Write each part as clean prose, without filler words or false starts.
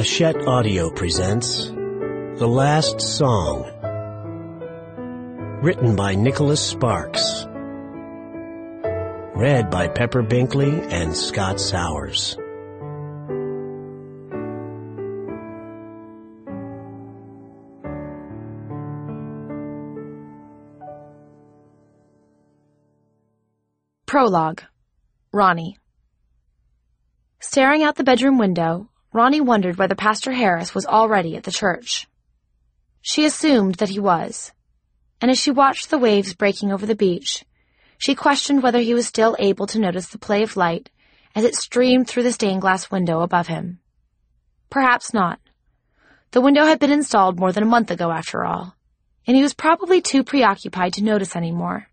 Hachette Audio presents The Last Song, written by Nicholas Sparks, read by Pepper Binkley and Scott Sowers. Prologue. Ronnie. Staring out the bedroom window, Ronnie wondered whether Pastor Harris was already at the church. She assumed that he was, and as she watched the waves breaking over the beach, she questioned whether he was still able to notice the play of light as it streamed through the stained glass window above him. Perhaps not. The window had been installed more than a month ago, after all, and he was probably too preoccupied to notice anymore.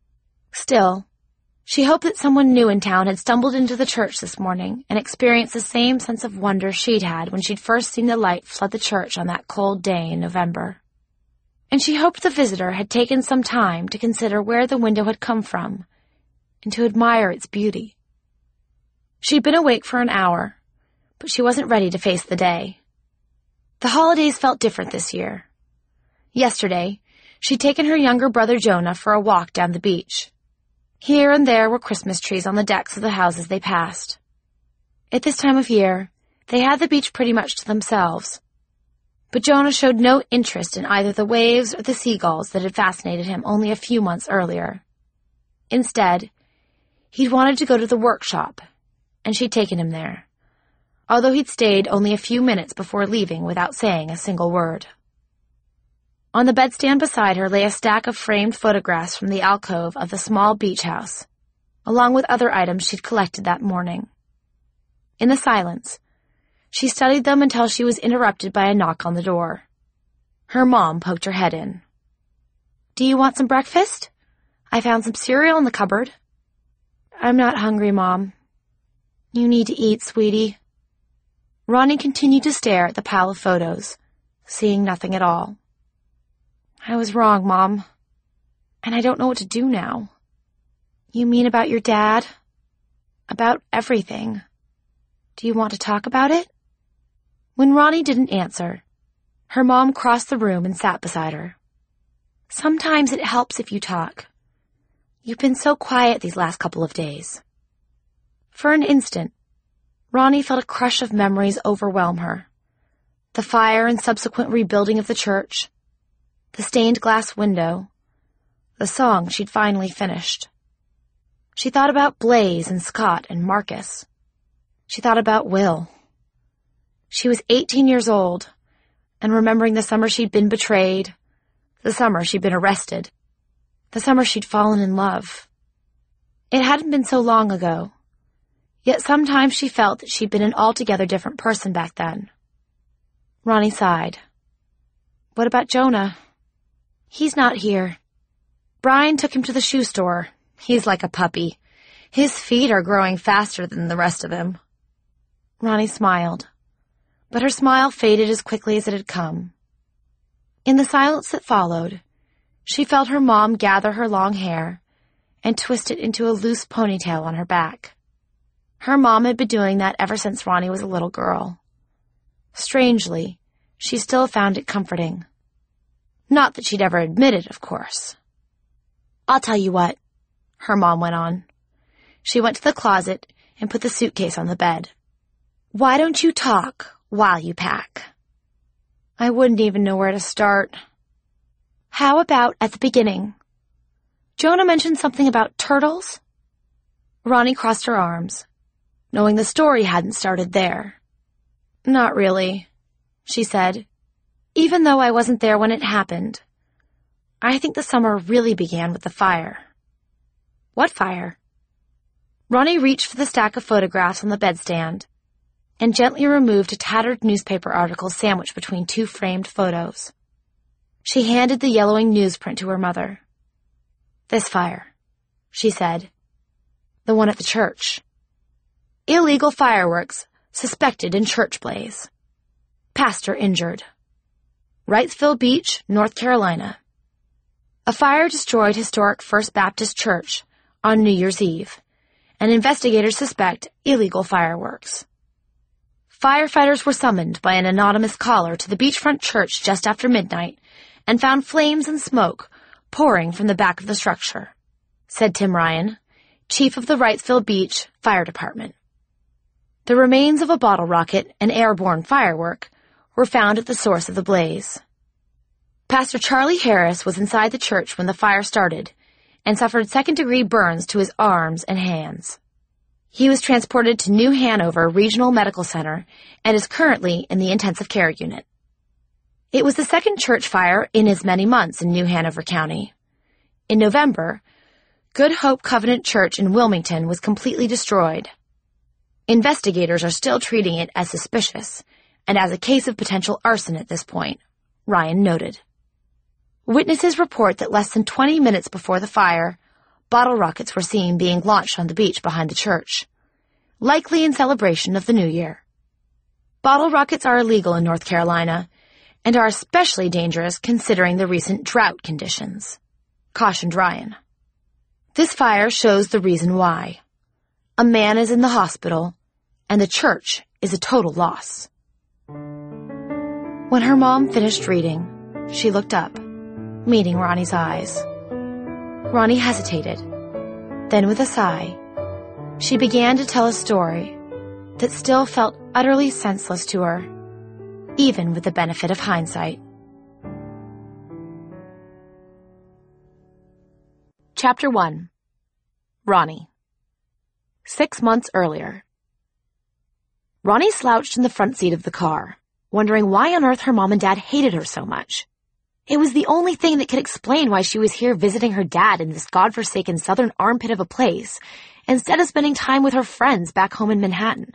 Still, she hoped that someone new in town had stumbled into the church this morning and experienced the same sense of wonder she'd had when she'd first seen the light flood the church on that cold day in November. And she hoped the visitor had taken some time to consider where the window had come from and to admire its beauty. She'd been awake for an hour, but she wasn't ready to face the day. The holidays felt different this year. Yesterday, she'd taken her younger brother Jonah for a walk down the beach. Here and there were Christmas trees on the decks of the houses they passed. At this time of year, they had the beach pretty much to themselves. But Jonah showed no interest in either the waves or the seagulls that had fascinated him only a few months earlier. Instead, he'd wanted to go to the workshop, and she'd taken him there, although he'd stayed only a few minutes before leaving without saying a single word. On the bedstand beside her lay a stack of framed photographs from the alcove of the small beach house, along with other items she'd collected that morning. In the silence, she studied them until she was interrupted by a knock on the door. Her mom poked her head in. "Do you want some breakfast? I found some cereal in the cupboard." "I'm not hungry, Mom." "You need to eat, sweetie." Ronnie continued to stare at the pile of photos, seeing nothing at all. "I was wrong, Mom, and I don't know what to do now." "You mean about your dad?" "About everything. Do you want to talk about it?" When Ronnie didn't answer, her mom crossed the room and sat beside her. "Sometimes it helps if you talk. You've been so quiet these last couple of days." For an instant, Ronnie felt a crush of memories overwhelm her. The fire and subsequent rebuilding of the church, the stained glass window, the song she'd finally finished. She thought about Blaze and Scott and Marcus. She thought about Will. She was 18 years old, and remembering the summer she'd been betrayed, the summer she'd been arrested, the summer she'd fallen in love. It hadn't been so long ago, yet sometimes she felt that she'd been an altogether different person back then. Ronnie sighed. "What about Jonah?" "He's not here. Brian took him to the shoe store. He's like a puppy. His feet are growing faster than the rest of him." Ronnie smiled, but her smile faded as quickly as it had come. In the silence that followed, she felt her mom gather her long hair and twist it into a loose ponytail on her back. Her mom had been doing that ever since Ronnie was a little girl. Strangely, she still found it comforting. Not that she'd ever admit it, of course. "I'll tell you what," her mom went on. She went to the closet and put the suitcase on the bed. "Why don't you talk while you pack?" "I wouldn't even know where to start." "How about at the beginning? Jonah mentioned something about turtles?" Ronnie crossed her arms, knowing the story hadn't started there. "Not really," she said. "Even though I wasn't there when it happened, I think the summer really began with the fire." "What fire?" Ronnie reached for the stack of photographs on the bedstand and gently removed a tattered newspaper article sandwiched between two framed photos. She handed the yellowing newsprint to her mother. "This fire," she said. "The one at the church. Illegal fireworks suspected in church blaze. Pastor injured. Wrightsville Beach, North Carolina. A fire destroyed historic First Baptist Church on New Year's Eve, and investigators suspect illegal fireworks. Firefighters were summoned by an anonymous caller to the beachfront church just after midnight and found flames and smoke pouring from the back of the structure, said Tim Ryan, chief of the Wrightsville Beach Fire Department. The remains of a bottle rocket and airborne firework were found at the source of the blaze. Pastor Charlie Harris was inside the church when the fire started and suffered second-degree burns to his arms and hands. He was transported to New Hanover Regional Medical Center and is currently in the intensive care unit. It was the second church fire in as many months in New Hanover County. In November, Good Hope Covenant Church in Wilmington was completely destroyed. Investigators are still treating it as suspicious and as a case of potential arson at this point, Ryan noted. Witnesses report that less than 20 minutes before the fire, bottle rockets were seen being launched on the beach behind the church, likely in celebration of the new year. Bottle rockets are illegal in North Carolina and are especially dangerous considering the recent drought conditions, cautioned Ryan. This fire shows the reason why. A man is in the hospital, and the church is a total loss. When her mom finished reading, she looked up, meeting Ronnie's eyes. Ronnie hesitated. Then with a sigh, she began to tell a story that still felt utterly senseless to her, even with the benefit of hindsight. Chapter 1. Ronnie. 6 months earlier. Ronnie slouched in the front seat of the car, wondering why on earth her mom and dad hated her so much. It was the only thing that could explain why she was here visiting her dad in this godforsaken southern armpit of a place, instead of spending time with her friends back home in Manhattan.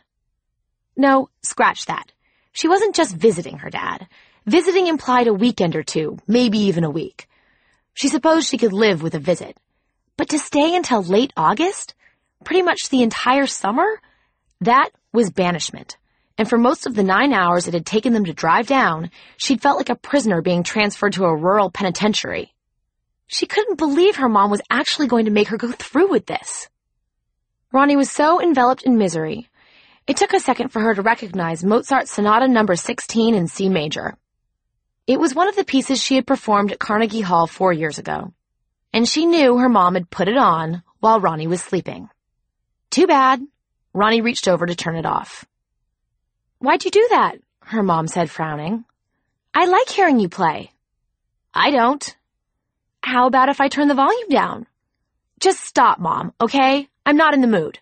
No, scratch that. She wasn't just visiting her dad. Visiting implied a weekend or two, maybe even a week. She supposed she could live with a visit. But to stay until late August, pretty much the entire summer, that was banishment. And for most of the 9 hours it had taken them to drive down, she'd felt like a prisoner being transferred to a rural penitentiary. She couldn't believe her mom was actually going to make her go through with this. Ronnie was so enveloped in misery, it took a second for her to recognize Mozart's Sonata No. 16 in C major. It was one of the pieces she had performed at Carnegie Hall 4 years ago, and she knew her mom had put it on while Ronnie was sleeping. Too bad. Ronnie reached over to turn it off. "Why'd you do that?" her mom said, frowning. "I like hearing you play." "I don't." "How about if I turn the volume down?" "Just stop, Mom, okay? I'm not in the mood."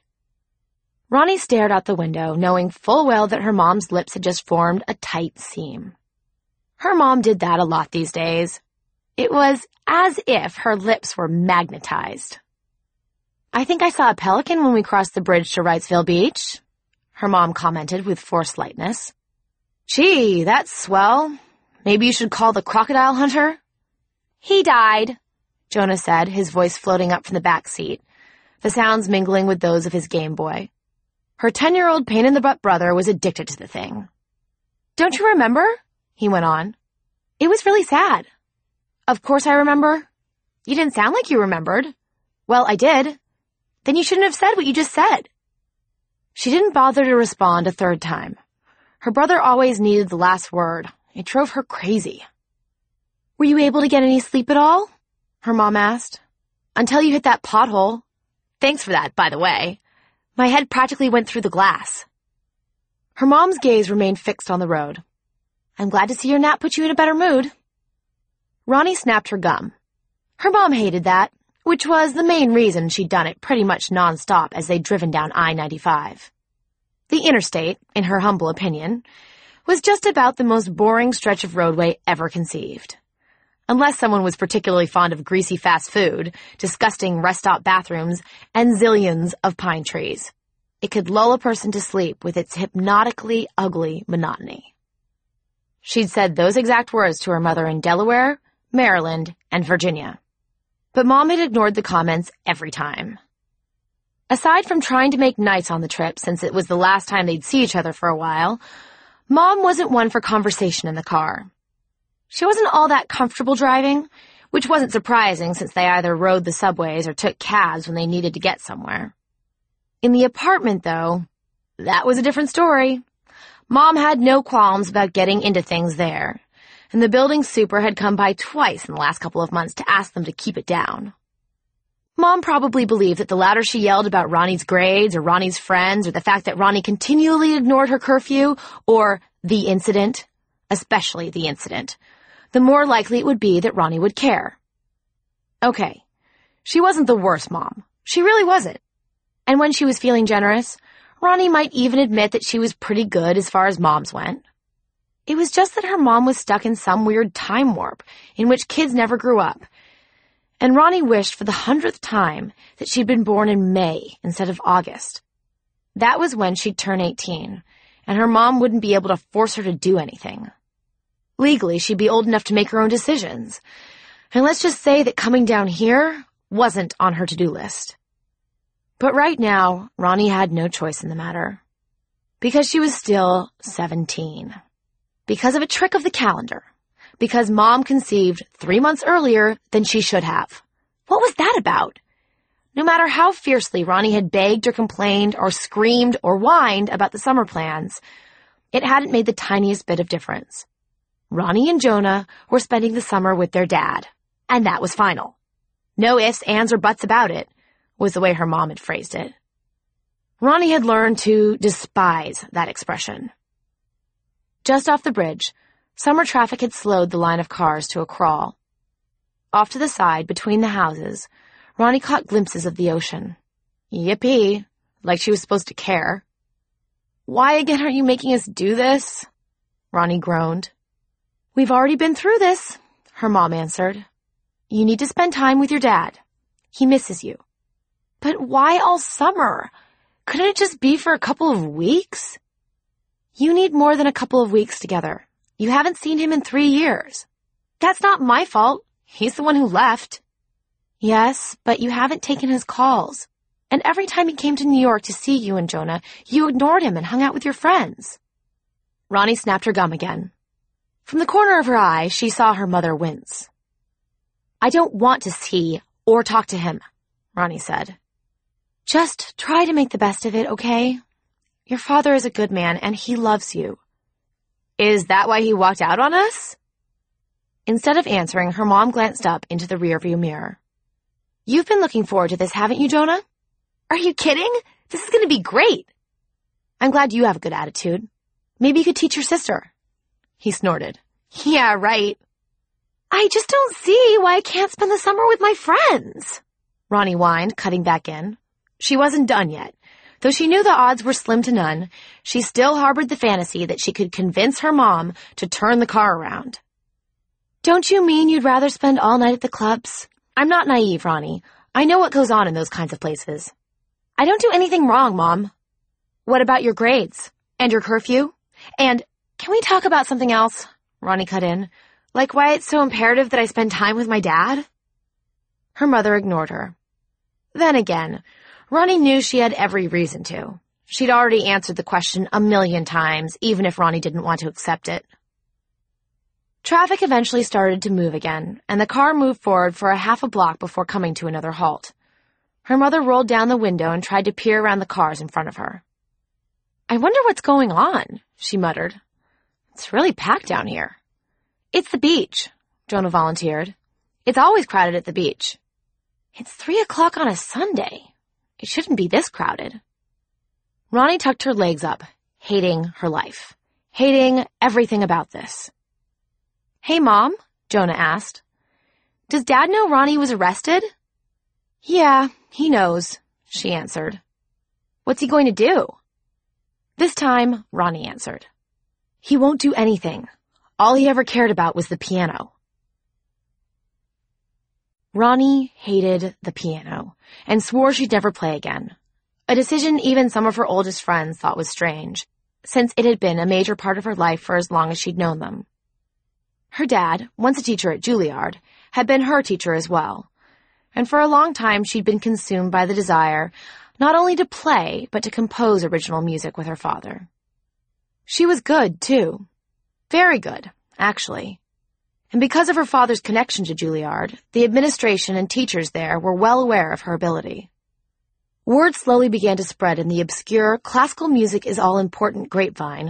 Ronnie stared out the window, knowing full well that her mom's lips had just formed a tight seam. Her mom did that a lot these days. It was as if her lips were magnetized. "I think I saw a pelican when we crossed the bridge to Wrightsville Beach," her mom commented with forced lightness. "Gee, that's swell. Maybe you should call the crocodile hunter?" "He died," Jonah said, his voice floating up from the back seat, the sounds mingling with those of his Game Boy. Her 10-year-old pain-in-the-butt brother was addicted to the thing. "Don't you remember?" he went on. "It was really sad." "Of course I remember." "You didn't sound like you remembered." "Well, I did." "Then you shouldn't have said what you just said." She didn't bother to respond a third time. Her brother always needed the last word. It drove her crazy. "Were you able to get any sleep at all?" her mom asked. "Until you hit that pothole. Thanks for that, by the way. My head practically went through the glass." Her mom's gaze remained fixed on the road. "I'm glad to see your nap put you in a better mood." Ronnie snapped her gum. Her mom hated that, which was the main reason she'd done it pretty much nonstop as they'd driven down I-95. The interstate, in her humble opinion, was just about the most boring stretch of roadway ever conceived. Unless someone was particularly fond of greasy fast food, disgusting rest-stop bathrooms, and zillions of pine trees, it could lull a person to sleep with its hypnotically ugly monotony. She'd said those exact words to her mother in Delaware, Maryland, and Virginia. But Mom had ignored the comments every time. Aside from trying to make nice on the trip since it was the last time they'd see each other for a while, Mom wasn't one for conversation in the car. She wasn't all that comfortable driving, which wasn't surprising since they either rode the subways or took cabs when they needed to get somewhere. In the apartment, though, that was a different story. Mom had no qualms about getting into things there, and the building super had come by twice in the last couple of months to ask them to keep it down. Mom probably believed that the louder she yelled about Ronnie's grades or Ronnie's friends or the fact that Ronnie continually ignored her curfew or the incident, especially the incident, the more likely it would be that Ronnie would care. Okay, she wasn't the worst mom. She really wasn't. And when she was feeling generous, Ronnie might even admit that she was pretty good as far as moms went. It was just that her mom was stuck in some weird time warp in which kids never grew up. And Ronnie wished for the 100th time that she'd been born in May instead of August. That was when she'd turn 18, and her mom wouldn't be able to force her to do anything. Legally, she'd be old enough to make her own decisions. And let's just say that coming down here wasn't on her to-do list. But right now, Ronnie had no choice in the matter. Because she was still 17. Because of a trick of the calendar. Because Mom conceived 3 months earlier than she should have. What was that about? No matter how fiercely Ronnie had begged or complained or screamed or whined about the summer plans, it hadn't made the tiniest bit of difference. Ronnie and Jonah were spending the summer with their dad, and that was final. No ifs, ands, or buts about it, was the way her mom had phrased it. Ronnie had learned to despise that expression. Just off the bridge, summer traffic had slowed the line of cars to a crawl. Off to the side, between the houses, Ronnie caught glimpses of the ocean. Yippee, like she was supposed to care. Why again are you making us do this? Ronnie groaned. We've already been through this, her mom answered. You need to spend time with your dad. He misses you. But why all summer? Couldn't it just be for a couple of weeks? You need more than a couple of weeks together. You haven't seen him in 3 years. That's not my fault. He's the one who left. Yes, but you haven't taken his calls. And every time he came to New York to see you and Jonah, you ignored him and hung out with your friends. Ronnie snapped her gum again. From the corner of her eye, she saw her mother wince. I don't want to see or talk to him, Ronnie said. Just try to make the best of it, okay? Your father is a good man, and he loves you. Is that why he walked out on us? Instead of answering, her mom glanced up into the rearview mirror. You've been looking forward to this, haven't you, Jonah? Are you kidding? This is going to be great. I'm glad you have a good attitude. Maybe you could teach your sister. He snorted. Yeah, right. I just don't see why I can't spend the summer with my friends, Ronnie whined, cutting back in. She wasn't done yet. Though she knew the odds were slim to none, she still harbored the fantasy that she could convince her mom to turn the car around. Don't you mean you'd rather spend all night at the clubs? I'm not naive, Ronnie. I know what goes on in those kinds of places. I don't do anything wrong, Mom. What about your grades? And your curfew? And can we talk about something else? Ronnie cut in. Like why it's so imperative that I spend time with my dad? Her mother ignored her. Then again, Ronnie knew she had every reason to. She'd already answered the question 1,000,000 times, even if Ronnie didn't want to accept it. Traffic eventually started to move again, and the car moved forward for a half a block before coming to another halt. Her mother rolled down the window and tried to peer around the cars in front of her. I wonder what's going on, she muttered. It's really packed down here. It's the beach, Jonah volunteered. It's always crowded at the beach. It's 3 o'clock on a Sunday. It shouldn't be this crowded. Ronnie tucked her legs up, hating her life, hating everything about this. Hey, Mom, Jonah asked. Does Dad know Ronnie was arrested? Yeah, he knows, she answered. What's he going to do? This time, Ronnie answered. He won't do anything. All he ever cared about was the piano. Ronnie hated the piano and swore she'd never play again, a decision even some of her oldest friends thought was strange, since it had been a major part of her life for as long as she'd known them. Her dad, once a teacher at Juilliard, had been her teacher as well, and for a long time she'd been consumed by the desire not only to play, but to compose original music with her father. She was good, too. Very good, actually. And because of her father's connection to Juilliard, the administration and teachers there were well aware of her ability. Word slowly began to spread in the obscure classical music is all-important grapevine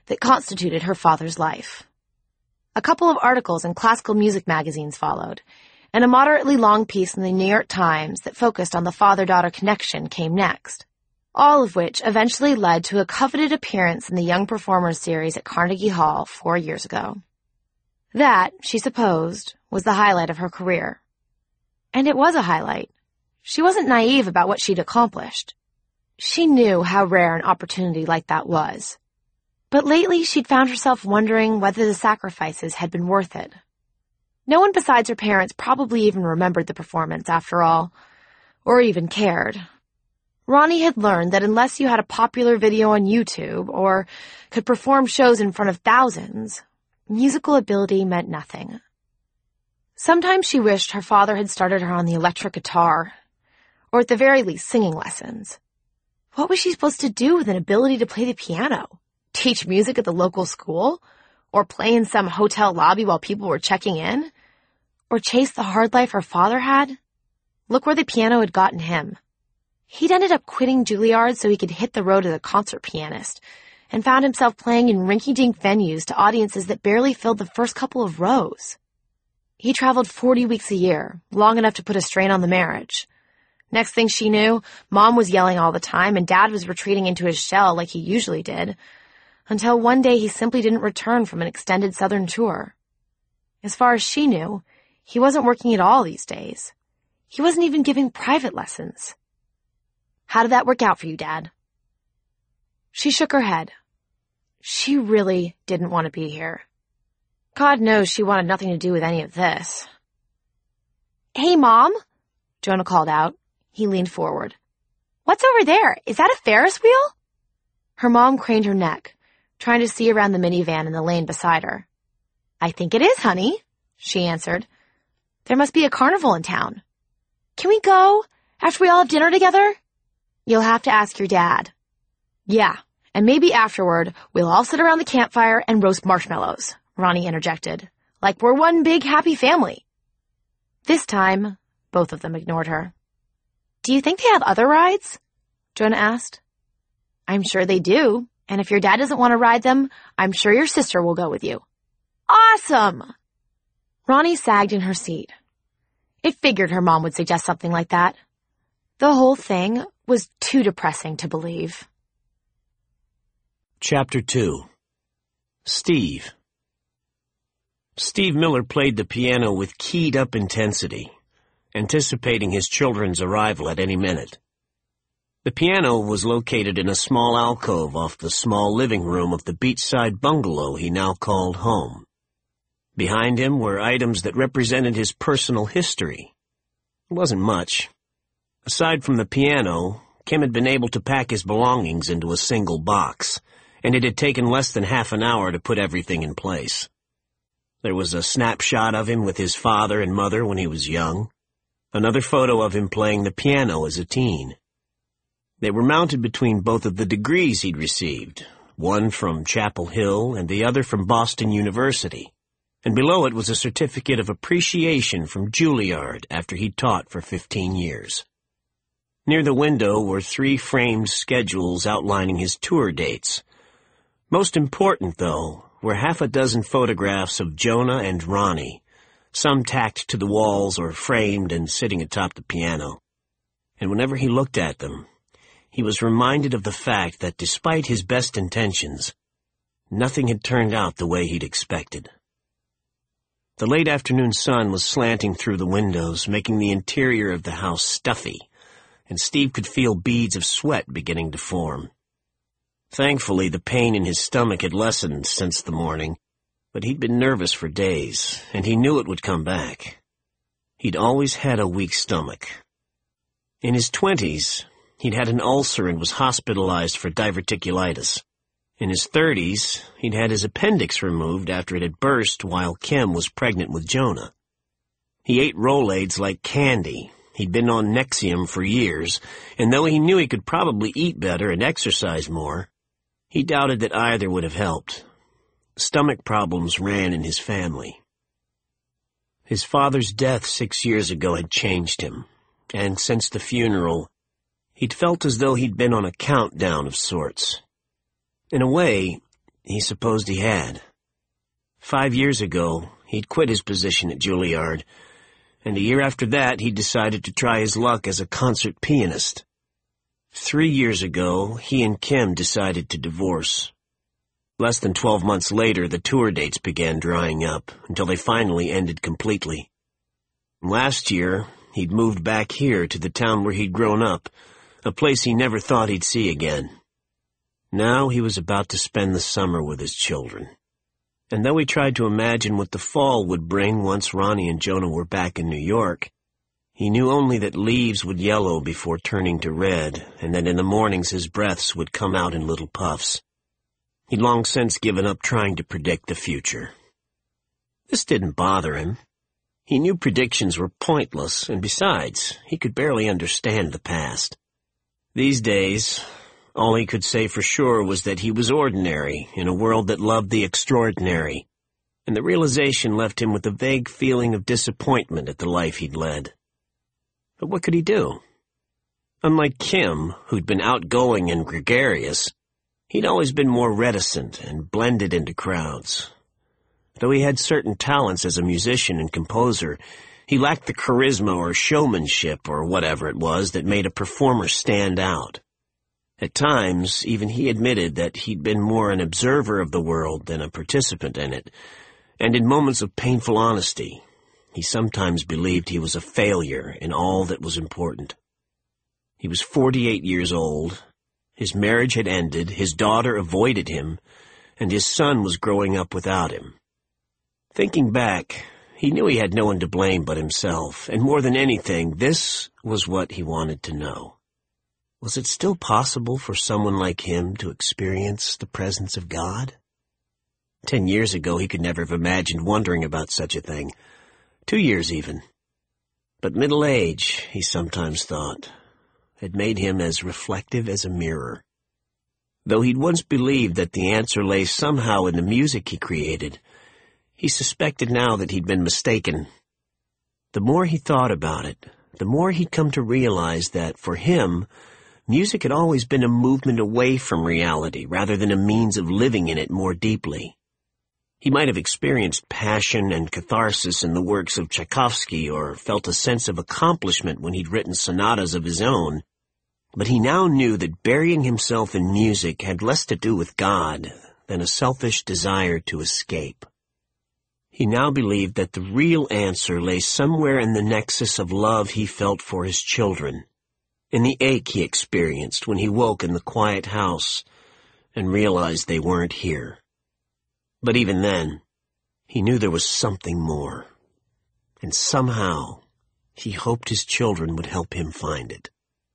that constituted her father's life. A couple of articles in classical music magazines followed, and a moderately long piece in the New York Times that focused on the father-daughter connection came next, all of which eventually led to a coveted appearance in the Young Performers series at Carnegie Hall 4 years ago. That, she supposed, was the highlight of her career. And it was a highlight. She wasn't naive about what she'd accomplished. She knew how rare an opportunity like that was. But lately she'd found herself wondering whether the sacrifices had been worth it. No one besides her parents probably even remembered the performance, after all, or even cared. Ronnie had learned that unless you had a popular video on YouTube or could perform shows in front of thousands, musical ability meant nothing. Sometimes she wished her father had started her on the electric guitar, or at the very least singing lessons. What was she supposed to do with an ability to play the piano? Teach music at the local school? Or play in some hotel lobby while people were checking in? Or chase the hard life her father had? Look where the piano had gotten him. He'd ended up quitting Juilliard so he could hit the road as a concert pianist, and found himself playing in rinky-dink venues to audiences that barely filled the first couple of rows. He traveled 40 weeks a year, long enough to put a strain on the marriage. Next thing she knew, Mom was yelling all the time and Dad was retreating into his shell like he usually did, until one day he simply didn't return from an extended southern tour. As far as she knew, he wasn't working at all these days. He wasn't even giving private lessons. How did that work out for you, Dad? She shook her head. She really didn't want to be here. God knows she wanted nothing to do with any of this. Hey, Mom, Jonah called out. He leaned forward. What's over there? Is that a Ferris wheel? Her mom craned her neck, trying to see around the minivan in the lane beside her. I think it is, honey, she answered. There must be a carnival in town. Can we go after we all have dinner together? You'll have to ask your dad. Yeah, and maybe afterward we'll all sit around the campfire and roast marshmallows, Ronnie interjected, like we're one big happy family. This time, both of them ignored her. Do you think they have other rides? Jonah asked. I'm sure they do, and if your dad doesn't want to ride them, I'm sure your sister will go with you. Awesome! Ronnie sagged in her seat. It figured her mom would suggest something like that. The whole thing was too depressing to believe. Chapter 2. Steve. Steve Miller played the piano with keyed-up intensity, anticipating his children's arrival at any minute. The piano was located in a small alcove off the small living room of the beachside bungalow he now called home. Behind him were items that represented his personal history. It wasn't much. Aside from the piano, Kim had been able to pack his belongings into a single box, and it had taken less than half an hour to put everything in place. There was a snapshot of him with his father and mother when he was young, another photo of him playing the piano as a teen. They were mounted between both of the degrees he'd received, one from Chapel Hill and the other from Boston University, and below it was a certificate of appreciation from Juilliard after he'd taught for 15 years. Near the window were 3 framed schedules outlining his tour dates. Most important, though, were half a dozen photographs of Jonah and Ronnie, some tacked to the walls or framed and sitting atop the piano. And whenever he looked at them, he was reminded of the fact that despite his best intentions, nothing had turned out the way he'd expected. The late afternoon sun was slanting through the windows, making the interior of the house stuffy, and Steve could feel beads of sweat beginning to form. Thankfully, the pain in his stomach had lessened since the morning, but he'd been nervous for days, and he knew it would come back. He'd always had a weak stomach. In his 20s, he'd had an ulcer and was hospitalized for diverticulitis. In his 30s, he'd had his appendix removed after it had burst while Kim was pregnant with Jonah. He ate Rolaids like candy. He'd been on Nexium for years, and though he knew he could probably eat better and exercise more, he doubted that either would have helped. Stomach problems ran in his family. His father's death 6 years ago had changed him, and since the funeral, he'd felt as though he'd been on a countdown of sorts. In a way, he supposed he had. 5 years ago, he'd quit his position at Juilliard, and a year after that he decided to try his luck as a concert pianist. 3 years ago, he and Kim decided to divorce. Less than 12 months later, the tour dates began drying up, until they finally ended completely. Last year, he'd moved back here to the town where he'd grown up, a place he never thought he'd see again. Now he was about to spend the summer with his children. And though he tried to imagine what the fall would bring once Ronnie and Jonah were back in New York, he knew only that leaves would yellow before turning to red, and that in the mornings his breaths would come out in little puffs. He'd long since given up trying to predict the future. This didn't bother him. He knew predictions were pointless, and besides, he could barely understand the past. These days, all he could say for sure was that he was ordinary in a world that loved the extraordinary, and the realization left him with a vague feeling of disappointment at the life he'd led. But what could he do? Unlike Kim, who'd been outgoing and gregarious, he'd always been more reticent and blended into crowds. Though he had certain talents as a musician and composer, he lacked the charisma or showmanship or whatever it was that made a performer stand out. At times, even he admitted that he'd been more an observer of the world than a participant in it, and in moments of painful honesty, he sometimes believed he was a failure in all that was important. He was 48 years old. His marriage had ended, his daughter avoided him, and his son was growing up without him. Thinking back, he knew he had no one to blame but himself, and more than anything, this was what he wanted to know. Was it still possible for someone like him to experience the presence of God? 10 years ago, he could never have imagined wondering about such a thing. 2 years even. But middle age, he sometimes thought, had made him as reflective as a mirror. Though he'd once believed that the answer lay somehow in the music he created, he suspected now that he'd been mistaken. The more he thought about it, the more he'd come to realize that, for him, music had always been a movement away from reality rather than a means of living in it more deeply. He might have experienced passion and catharsis in the works of Tchaikovsky or felt a sense of accomplishment when he'd written sonatas of his own, but he now knew that burying himself in music had less to do with God than a selfish desire to escape. He now believed that the real answer lay somewhere in the nexus of love he felt for his children, in the ache he experienced when he woke in the quiet house and realized they weren't here. But even then, he knew there was something more, and somehow he hoped his children would help him find it.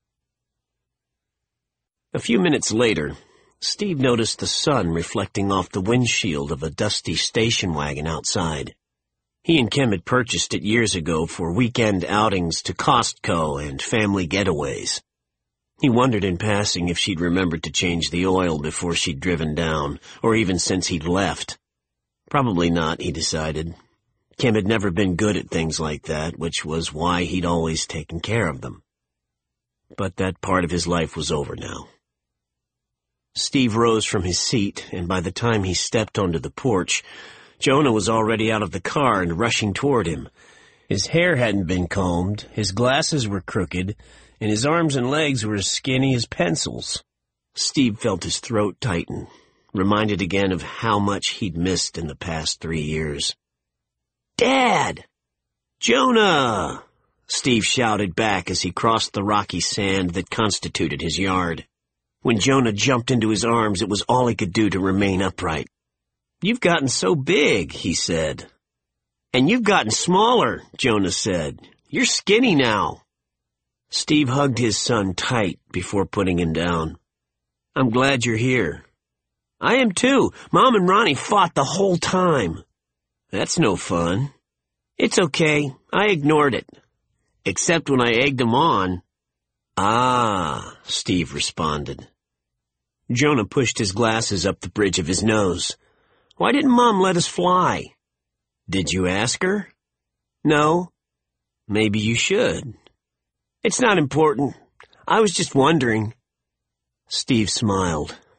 A few minutes later, Steve noticed the sun reflecting off the windshield of a dusty station wagon outside. He and Kim had purchased it years ago for weekend outings to Costco and family getaways. He wondered in passing if she'd remembered to change the oil before she'd driven down, or even since he'd left. Probably not, he decided. Kim had never been good at things like that, which was why he'd always taken care of them. But that part of his life was over now. Steve rose from his seat, and by the time he stepped onto the porch, Jonah was already out of the car and rushing toward him. His hair hadn't been combed, his glasses were crooked, and his arms and legs were as skinny as pencils. Steve felt his throat tighten, reminded again of how much he'd missed in the past 3 years. "Dad! Jonah!" Steve shouted back as he crossed the rocky sand that constituted his yard. When Jonah jumped into his arms, it was all he could do to remain upright. "You've gotten so big," he said. "And you've gotten smaller," Jonah said. "You're skinny now." Steve hugged his son tight before putting him down. "I'm glad you're here." "I am too. Mom and Ronnie fought the whole time." "That's no fun." "It's okay. I ignored it. Except when I egged them on." "Ah," Steve responded. Jonah pushed his glasses up the bridge of his nose. "Why didn't Mom let us fly?" "Did you ask her?" "No." "Maybe you should." "It's not important. I was just wondering." Steve smiled.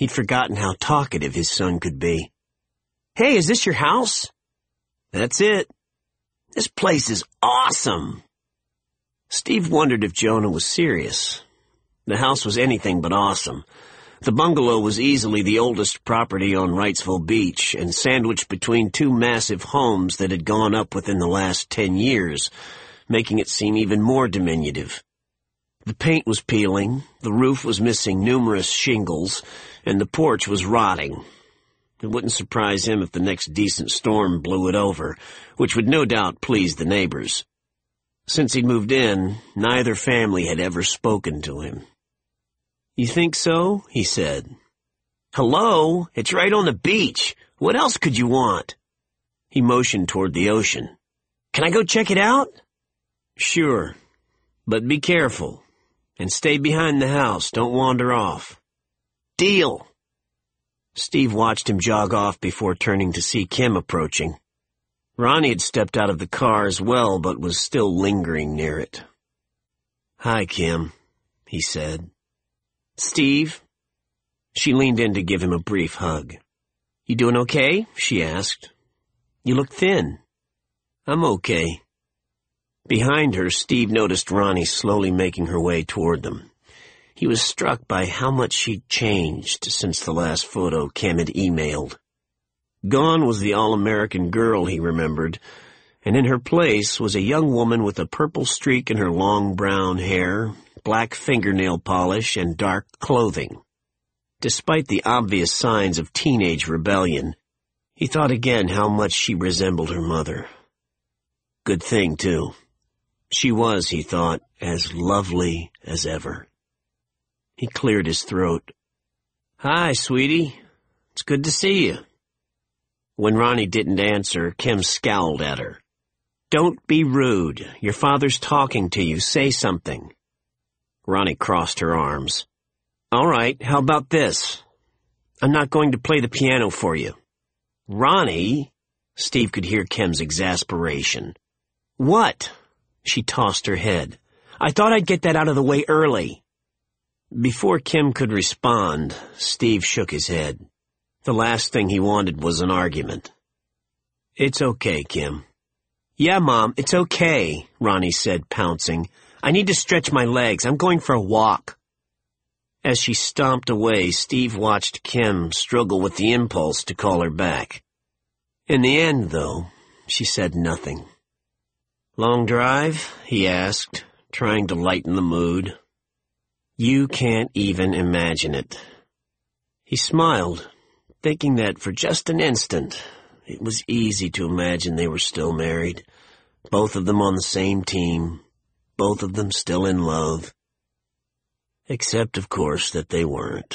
He'd forgotten how talkative his son could be. "Hey, is this your house?" "That's it. This place is awesome." Steve wondered if Jonah was serious. The house was anything but awesome. The bungalow was easily the oldest property on Wrightsville Beach, and sandwiched between two massive homes that had gone up within the last 10 years, making it seem even more diminutive. The paint was peeling, the roof was missing numerous shingles, and the porch was rotting. It wouldn't surprise him if the next decent storm blew it over, which would no doubt please the neighbors. Since he'd moved in, neither family had ever spoken to him. "You think so?" he said. "Hello? It's right on the beach. What else could you want?" He motioned toward the ocean. "Can I go check it out?" "Sure. But be careful. And stay behind the house. Don't wander off." "Deal." Steve watched him jog off before turning to see Kim approaching. Ronnie had stepped out of the car as well, but was still lingering near it. "Hi, Kim," he said. "Steve?" She leaned in to give him a brief hug. "You doing okay?" she asked. "You look thin." "I'm okay." Behind her, Steve noticed Ronnie slowly making her way toward them. He was struck by how much she'd changed since the last photo Kim had emailed. Gone was the all-American girl he remembered, and in her place was a young woman with a purple streak in her long brown hair, black fingernail polish, and dark clothing. Despite the obvious signs of teenage rebellion, he thought again how much she resembled her mother. Good thing, too. She was, he thought, as lovely as ever. He cleared his throat. "Hi, sweetie. It's good to see you." When Ronnie didn't answer, Kim scowled at her. "Don't be rude. Your father's talking to you. Say something." Ronnie crossed her arms. "All right, how about this? I'm not going to play the piano for you." "Ronnie?" Steve could hear Kim's exasperation. "What?" She tossed her head. "I thought I'd get that out of the way early." Before Kim could respond, Steve shook his head. The last thing he wanted was an argument. "It's okay, Kim." "Yeah, Mom, it's okay," Ronnie said, pouncing. "I need to stretch my legs. I'm going for a walk." As she stomped away, Steve watched Kim struggle with the impulse to call her back. In the end, though, she said nothing. "Long drive?" he asked, trying to lighten the mood. "You can't even imagine it." He smiled, thinking that for just an instant it was easy to imagine they were still married, both of them on the same team, both of them still in love. Except, of course, that they weren't.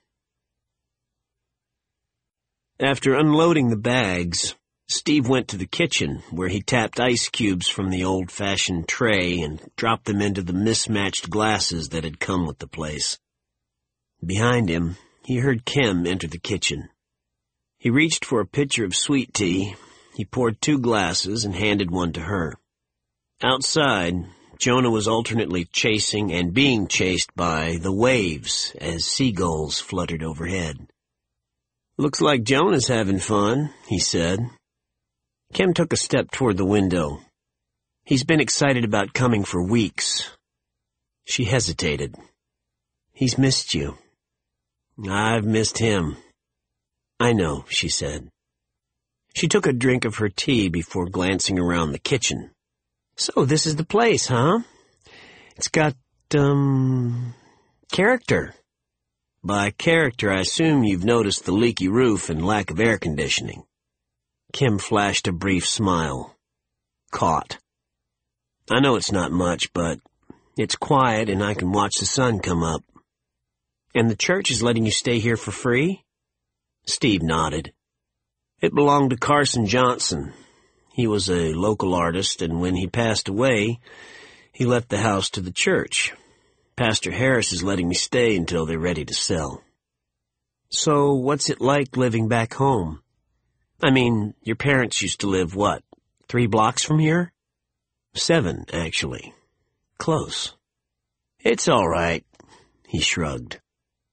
After unloading the bags, Steve went to the kitchen, where he tapped ice cubes from the old-fashioned tray and dropped them into the mismatched glasses that had come with the place. Behind him, he heard Kim enter the kitchen. He reached for a pitcher of sweet tea. He poured 2 glasses and handed one to her. Outside, Jonah was alternately chasing and being chased by the waves as seagulls fluttered overhead. "Looks like Jonah's having fun," he said. Kim took a step toward the window. "He's been excited about coming for weeks." She hesitated. "He's missed you." "I've missed him." "I know," she said. She took a drink of her tea before glancing around the kitchen. "So this is the place, huh? It's got, character." "By character, I assume you've noticed the leaky roof and lack of air conditioning." Kim flashed a brief smile. Caught. "I know it's not much, but it's quiet and I can watch the sun come up." "And the church is letting you stay here for free?" Steve nodded. "It belonged to Carson Johnson. He was a local artist, and when he passed away, he left the house to the church. Pastor Harris is letting me stay until they're ready to sell." "So what's it like living back home? I mean, your parents used to live, 3 blocks from here?" 7, actually. Close. "It's all right," he shrugged.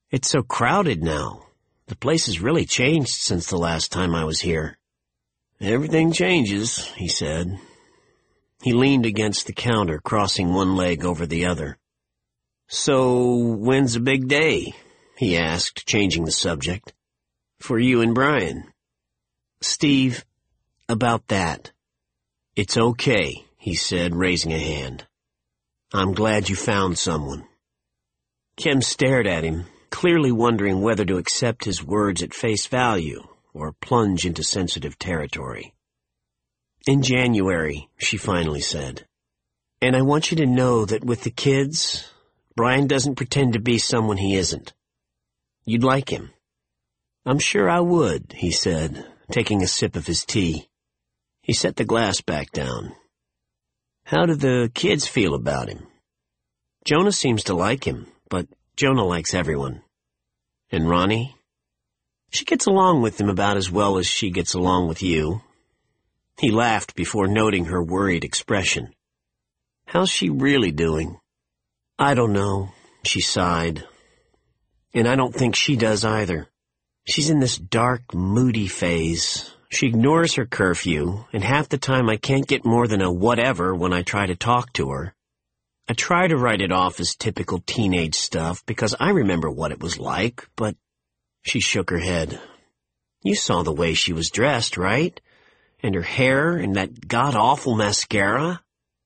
It's so crowded now. The place has really changed since the last time I was here." "Everything changes," he said. He leaned against the counter, crossing one leg over the other. "So, when's a big day?" he asked, changing the subject. "For you and Brian." "Steve, about that." "It's okay," he said, raising a hand. "I'm glad you found someone." Kim stared at him, clearly wondering whether to accept his words at face value or plunge into sensitive territory. "In January," she finally said. "And I want you to know that with the kids, Brian doesn't pretend to be someone he isn't. You'd like him." "I'm sure I would," he said, taking a sip of his tea. He set the glass back down. "How do the kids feel about him?" "Jonah seems to like him, but Jonah likes everyone." "And Ronnie?" "She gets along with him about as well as she gets along with you." He laughed before noting her worried expression. "How's she really doing?" "I don't know," she sighed. "And I don't think she does either. She's in this dark, moody phase. She ignores her curfew, and half the time I can't get more than a whatever when I try to talk to her. I try to write it off as typical teenage stuff because I remember what it was like, but..." She shook her head. "You saw the way she was dressed, right? And her hair and that god-awful mascara?"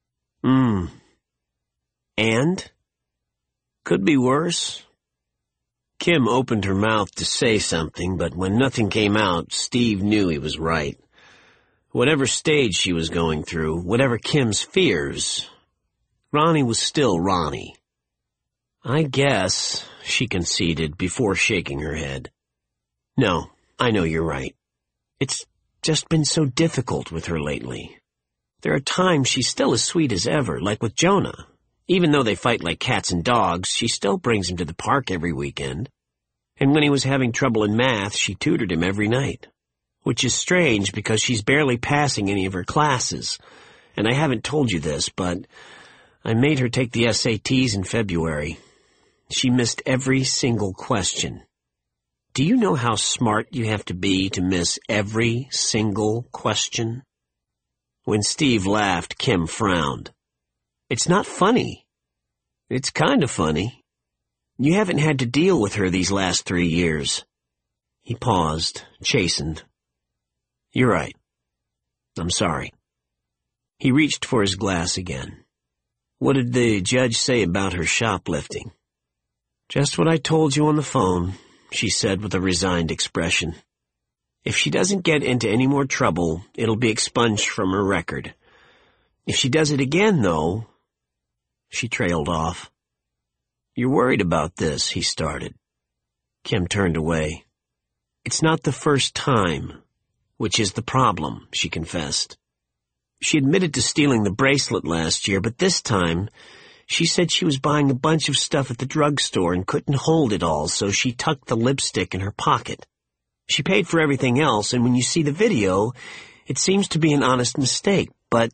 "And? Could be worse." Kim opened her mouth to say something, but when nothing came out, Steve knew he was right. Whatever stage she was going through, whatever Kim's fears, Ronnie was still Ronnie. "I guess," she conceded before shaking her head. "No, I know you're right. It's just been so difficult with her lately. There are times she's still as sweet as ever, like with Jonah. Even though they fight like cats and dogs, she still brings him to the park every weekend. And when he was having trouble in math, she tutored him every night. Which is strange because she's barely passing any of her classes. And I haven't told you this, but I made her take the SATs in February. She missed every single question. Do you know how smart you have to be to miss every single question?" When Steve laughed, Kim frowned. "It's not funny." "It's kind of funny. You haven't had to deal with her these last 3 years." He paused, chastened. "You're right. I'm sorry." He reached for his glass again. "What did the judge say about her shoplifting?" "Just what I told you on the phone," she said with a resigned expression. "If she doesn't get into any more trouble, it'll be expunged from her record. If she does it again, though..." She trailed off. "You're worried about this," he started. Kim turned away. "It's not the first time, which is the problem," she confessed. She admitted to stealing the bracelet last year, but this time she said she was buying a bunch of stuff at the drugstore and couldn't hold it all, so she tucked the lipstick in her pocket. She paid for everything else, and when you see the video, it seems to be an honest mistake, but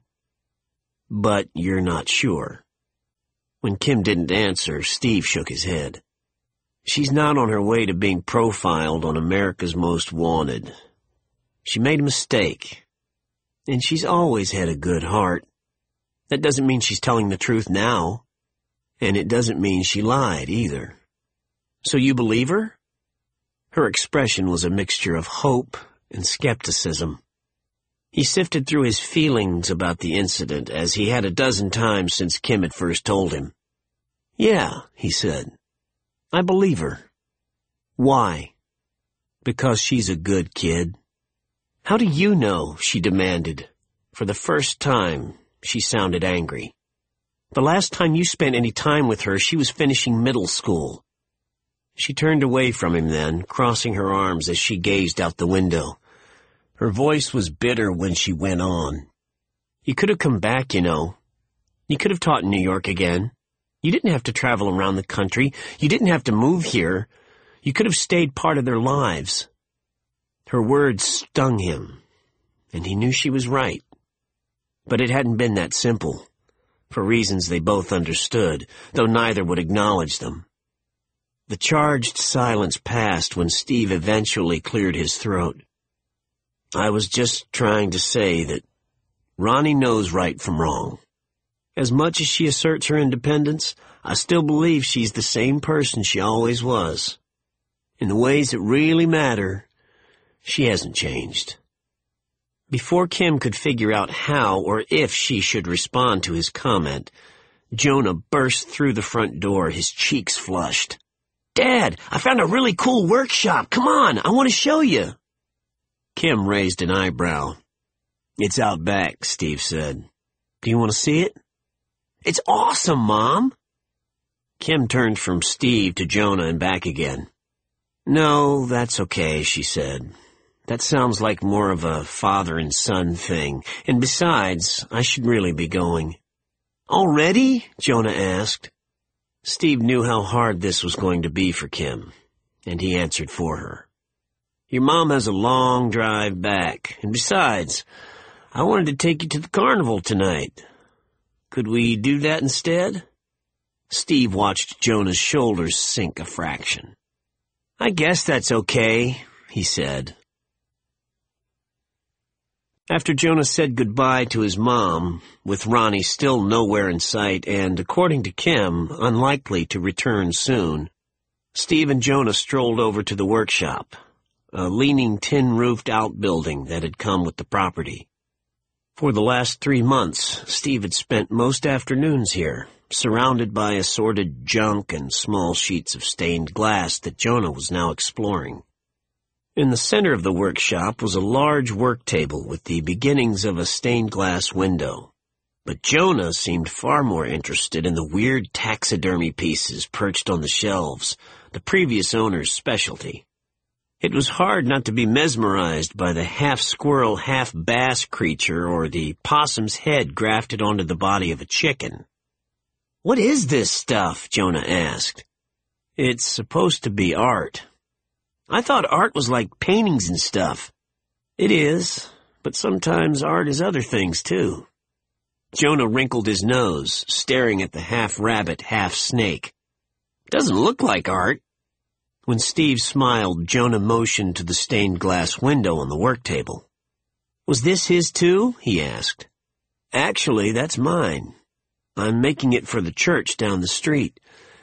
you're not sure." When Kim didn't answer, Steve shook his head. "She's not on her way to being profiled on America's Most Wanted. She made a mistake, and she's always had a good heart. That doesn't mean she's telling the truth now, and it doesn't mean she lied either." "So you believe her?" Her expression was a mixture of hope and skepticism. He sifted through his feelings about the incident, as he had a dozen times since Kim had first told him. "Yeah," he said. "I believe her." "Why?" "Because she's a good kid." "How do you know?" she demanded. For the first time, she sounded angry. "The last time you spent any time with her, she was finishing middle school." She turned away from him then, crossing her arms as she gazed out the window. Her voice was bitter when she went on. "You could have come back, you know. You could have taught in New York again. You didn't have to travel around the country. You didn't have to move here. You could have stayed part of their lives." Her words stung him, and he knew she was right. But it hadn't been that simple, for reasons they both understood, though neither would acknowledge them. The charged silence passed when Steve eventually cleared his throat. I was just trying to say that Ronnie knows right from wrong. As much as she asserts her independence, I still believe she's the same person she always was. In the ways that really matter, she hasn't changed. Before Kim could figure out how or if she should respond to his comment, Jonah burst through the front door, his cheeks flushed. "Dad, I found a really cool workshop. Come on, I want to show you." Kim raised an eyebrow. "It's out back," Steve said. "Do you want to see it?" "It's awesome, Mom." Kim turned from Steve to Jonah and back again. "No, that's okay," she said. "That sounds like more of a father and son thing. And besides, I should really be going." "Already?" Jonah asked. Steve knew how hard this was going to be for Kim, and he answered for her. "Your mom has a long drive back, and besides, I wanted to take you to the carnival tonight. Could we do that instead?" Steve watched Jonah's shoulders sink a fraction. "I guess that's okay," he said. After Jonah said goodbye to his mom, with Ronnie still nowhere in sight and, according to Kim, unlikely to return soon, Steve and Jonah strolled over to the workshop, a leaning tin-roofed outbuilding that had come with the property. For the last 3 months, Steve had spent most afternoons here, surrounded by assorted junk and small sheets of stained glass that Jonah was now exploring. In the center of the workshop was a large work table with the beginnings of a stained glass window. But Jonah seemed far more interested in the weird taxidermy pieces perched on the shelves, the previous owner's specialty. It was hard not to be mesmerized by the half-squirrel, half-bass creature or the possum's head grafted onto the body of a chicken. "What is this stuff?" Jonah asked. "It's supposed to be art." "I thought art was like paintings and stuff." "It is, but sometimes art is other things, too." Jonah wrinkled his nose, staring at the half-rabbit, half-snake. "Doesn't look like art." When Steve smiled, Jonah motioned to the stained glass window on the work table. "Was this his too?" he asked. "Actually, that's mine. I'm making it for the church down the street.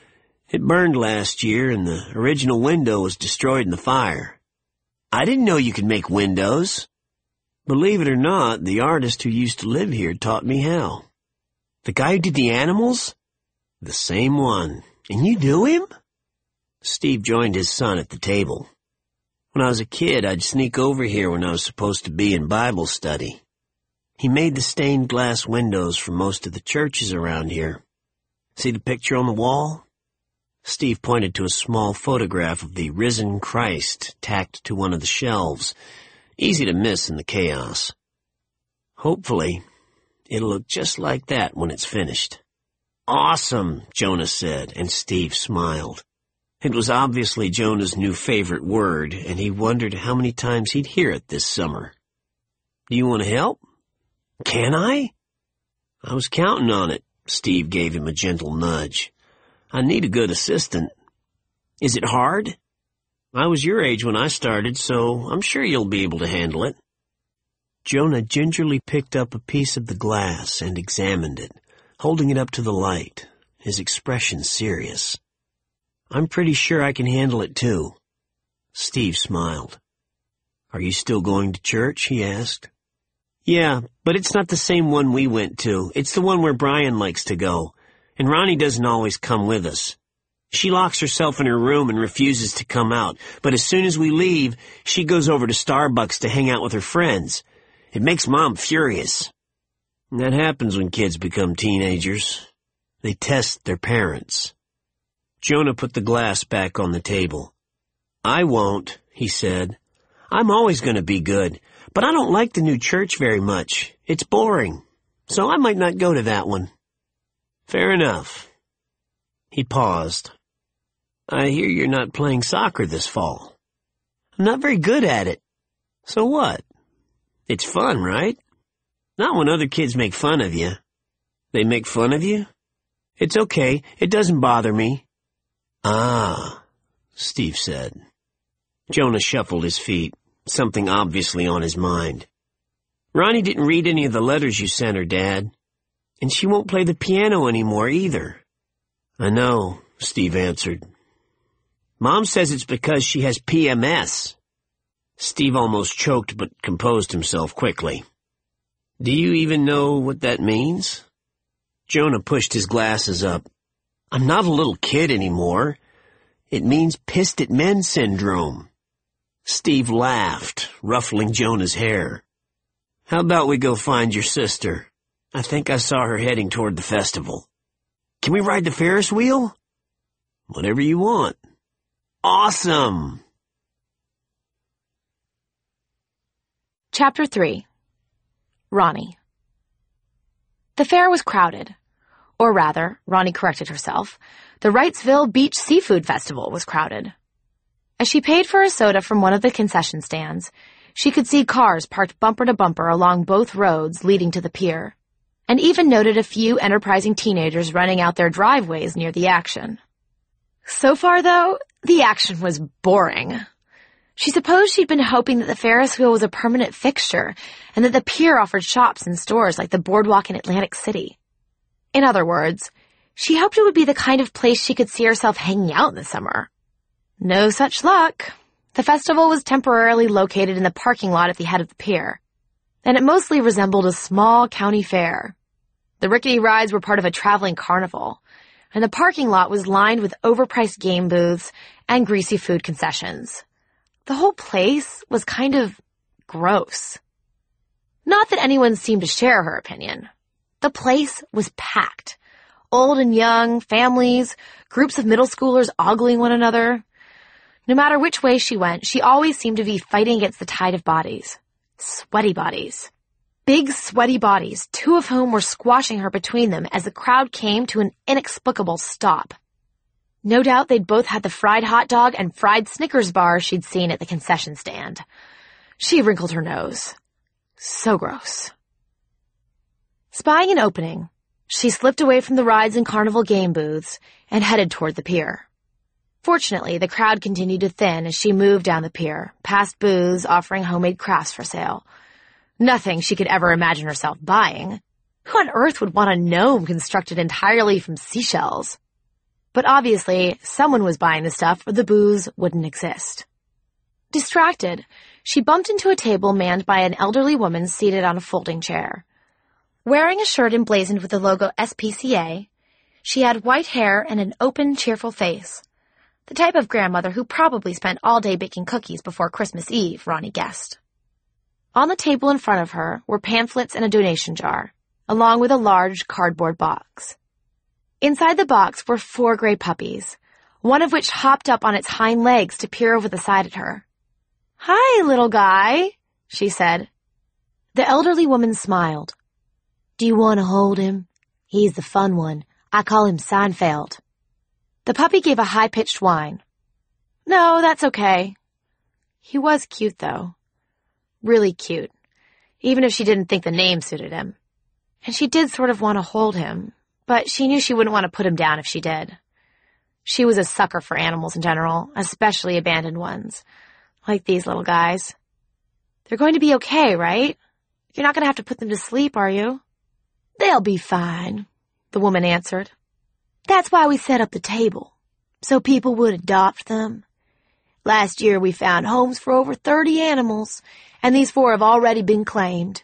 It burned last year, and the original window was destroyed in the fire." "I didn't know you could make windows." "Believe it or not, the artist who used to live here taught me how." "The guy who did the animals?" "The same one. And you knew him?" Steve joined his son at the table. "When I was a kid, I'd sneak over here when I was supposed to be in Bible study. He made the stained glass windows for most of the churches around here. See the picture on the wall?" Steve pointed to a small photograph of the risen Christ tacked to one of the shelves, easy to miss in the chaos. "Hopefully, it'll look just like that when it's finished." "Awesome," Jonah said, and Steve smiled. It was obviously Jonah's new favorite word, and he wondered how many times he'd hear it this summer. "Do you want to help?" "Can I?" "I was counting on it." Steve gave him a gentle nudge. "I need a good assistant." "Is it hard?" "I was your age when I started, so I'm sure you'll be able to handle it." Jonah gingerly picked up a piece of the glass and examined it, holding it up to the light, his expression serious. "I'm pretty sure I can handle it, too." Steve smiled. "Are you still going to church?" he asked. "Yeah, but it's not the same one we went to. It's the one where Brian likes to go. And Ronnie doesn't always come with us. She locks herself in her room and refuses to come out, but as soon as we leave, she goes over to Starbucks to hang out with her friends. It makes Mom furious." And that happens when kids become teenagers. They test their parents. Jonah put the glass back on the table. "I won't," he said. "I'm always going to be good, but I don't like the new church very much. It's boring, so I might not go to that one." "Fair enough." He paused. "I hear you're not playing soccer this fall." "I'm not very good at it." "So what? It's fun, right?" "Not when other kids make fun of you." "They make fun of you?" "It's okay. It doesn't bother me." "Ah, Steve said. Jonah shuffled his feet, something obviously on his mind. Ronnie didn't read any of the letters you sent her, Dad. And she won't play the piano anymore either. I know, Steve answered. Mom says it's because she has PMS. Steve almost choked but composed himself quickly. Do you even know what that means? Jonah pushed his glasses up. I'm not a little kid anymore. It means pissed at men syndrome. Steve laughed, ruffling Jonah's hair. How about we go find your sister? I think I saw her heading toward the festival. Can we ride the Ferris wheel? Whatever you want. Awesome! Chapter 3. Ronnie. The fair was crowded. Or rather, Ronnie corrected herself, the Wrightsville Beach Seafood Festival was crowded. As she paid for a soda from one of the concession stands, she could see cars parked bumper to bumper along both roads leading to the pier, and even noted a few enterprising teenagers running out their driveways near the action. So far, though, the action was boring. She supposed she'd been hoping that the Ferris wheel was a permanent fixture and that the pier offered shops and stores like the boardwalk in Atlantic City. In other words, she hoped it would be the kind of place she could see herself hanging out in the summer. No such luck. The festival was temporarily located in the parking lot at the head of the pier, and it mostly resembled a small county fair. The rickety rides were part of a traveling carnival, and the parking lot was lined with overpriced game booths and greasy food concessions. The whole place was kind of gross. Not that anyone seemed to share her opinion. The place was packed. Old and young, families, groups of middle schoolers ogling one another. No matter which way she went, she always seemed to be fighting against the tide of bodies. Sweaty bodies. Big, sweaty bodies, two of whom were squashing her between them as the crowd came to an inexplicable stop. No doubt they'd both had the fried hot dog and fried Snickers bar she'd seen at the concession stand. She wrinkled her nose. So gross. Spying an opening, she slipped away from the rides and carnival game booths and headed toward the pier. Fortunately, the crowd continued to thin as she moved down the pier, past booths offering homemade crafts for sale. Nothing she could ever imagine herself buying. Who on earth would want a gnome constructed entirely from seashells? But obviously, someone was buying the stuff or the booths wouldn't exist. Distracted, she bumped into a table manned by an elderly woman seated on a folding chair. Wearing a shirt emblazoned with the logo SPCA, she had white hair and an open, cheerful face. The type of grandmother who probably spent all day baking cookies before Christmas Eve, Ronnie guessed. On the table in front of her were pamphlets and a donation jar, along with a large cardboard box. Inside the box were 4 gray puppies, one of which hopped up on its hind legs to peer over the side at her. "Hi, little guy," she said. The elderly woman smiled. "Do you want to hold him? He's the fun one. I call him Seinfeld." The puppy gave a high-pitched whine. "No, that's okay." He was cute, though. Really cute, even if she didn't think the name suited him. And she did sort of want to hold him, but she knew she wouldn't want to put him down if she did. She was a sucker for animals in general, especially abandoned ones, like these little guys. "They're going to be okay, right? You're not going to have to put them to sleep, are you?" "They'll be fine," the woman answered. "That's why we set up the table, so people would adopt them. Last year we found homes for over 30 animals, and these 4 have already been claimed.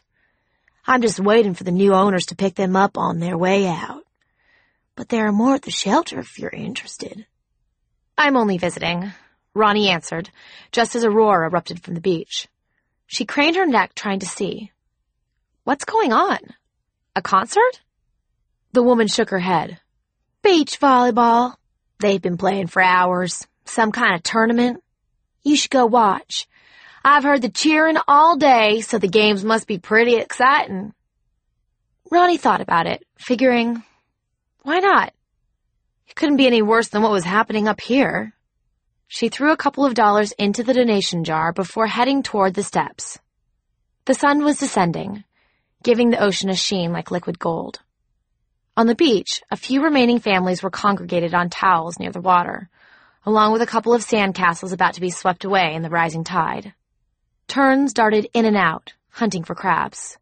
I'm just waiting for the new owners to pick them up on their way out. But there are more at the shelter if you're interested." "I'm only visiting," Ronnie answered, just as a roar erupted from the beach. She craned her neck trying to see. "What's going on? A concert?" The woman shook her head. "Beach volleyball. They've been playing for hours. Some kind of tournament. You should go watch. I've heard the cheering all day, so the games must be pretty exciting." Ronnie thought about it, figuring, why not? It couldn't be any worse than what was happening up here. She threw a couple of dollars into the donation jar before heading toward the steps. The sun was descending, giving the ocean a sheen like liquid gold. On the beach, a few remaining families were congregated on towels near the water, along with a couple of sandcastles about to be swept away in the rising tide. Terns darted in and out, hunting for crabs.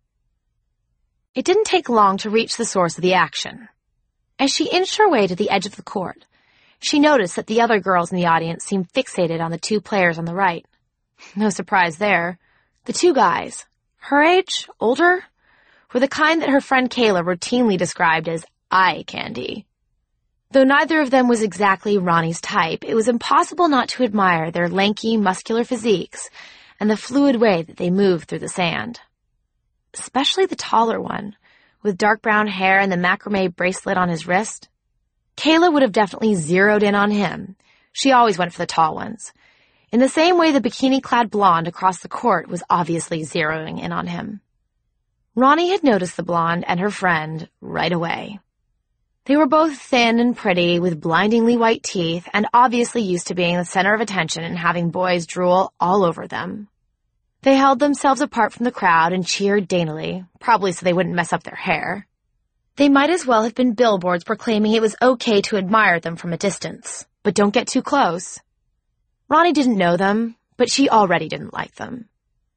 It didn't take long to reach the source of the action. As she inched her way to the edge of the court, she noticed that the other girls in the audience seemed fixated on the two players on the right. No surprise there. The two guys, her age, older, were the kind that her friend Kayla routinely described as eye candy. Though neither of them was exactly Ronnie's type, it was impossible not to admire their lanky, muscular physiques and the fluid way that they moved through the sand. Especially the taller one, with dark brown hair and the macrame bracelet on his wrist. Kayla would have definitely zeroed in on him. She always went for the tall ones. In the same way the bikini-clad blonde across the court was obviously zeroing in on him. Ronnie had noticed the blonde and her friend right away. They were both thin and pretty, with blindingly white teeth, and obviously used to being the center of attention and having boys drool all over them. They held themselves apart from the crowd and cheered daintily, probably so they wouldn't mess up their hair. They might as well have been billboards proclaiming it was okay to admire them from a distance, but don't get too close. Ronnie didn't know them, but she already didn't like them.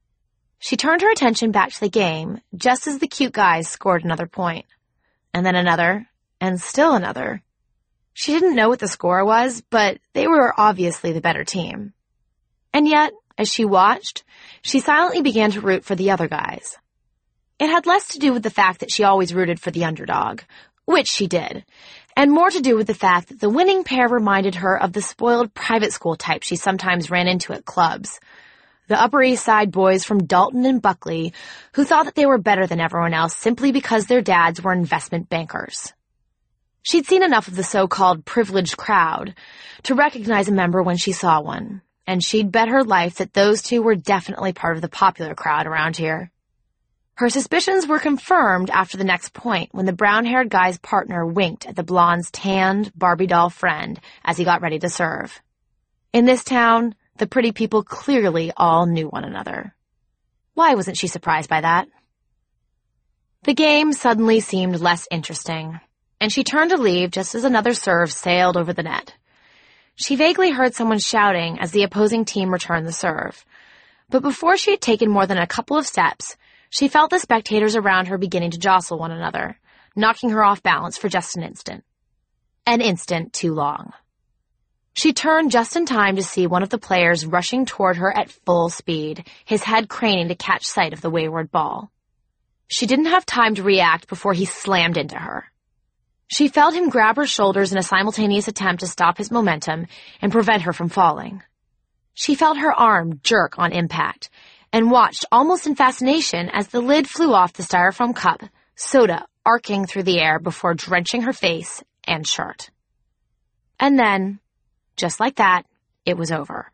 She turned her attention back to the game just as the cute guys scored another point, and then another, and still another. She didn't know what the score was, but they were obviously the better team. And yet, as she watched, she silently began to root for the other guys. It had less to do with the fact that she always rooted for the underdog, which she did, and more to do with the fact that the winning pair reminded her of the spoiled private school type she sometimes ran into at clubs. The Upper East Side boys from Dalton and Buckley who thought that they were better than everyone else simply because their dads were investment bankers. She'd seen enough of the so-called privileged crowd to recognize a member when she saw one, and she'd bet her life that those two were definitely part of the popular crowd around here. Her suspicions were confirmed after the next point when the brown-haired guy's partner winked at the blonde's tanned Barbie doll friend as he got ready to serve. In this town, the pretty people clearly all knew one another. Why wasn't she surprised by that? The game suddenly seemed less interesting, and she turned to leave just as another serve sailed over the net. She vaguely heard someone shouting as the opposing team returned the serve, but before she had taken more than a couple of steps, she felt the spectators around her beginning to jostle one another, knocking her off balance for just an instant. An instant too long. She turned just in time to see one of the players rushing toward her at full speed, his head craning to catch sight of the wayward ball. She didn't have time to react before he slammed into her. She felt him grab her shoulders in a simultaneous attempt to stop his momentum and prevent her from falling. She felt her arm jerk on impact and watched almost in fascination as the lid flew off the styrofoam cup, soda arcing through the air before drenching her face and shirt. And then, just like that, it was over.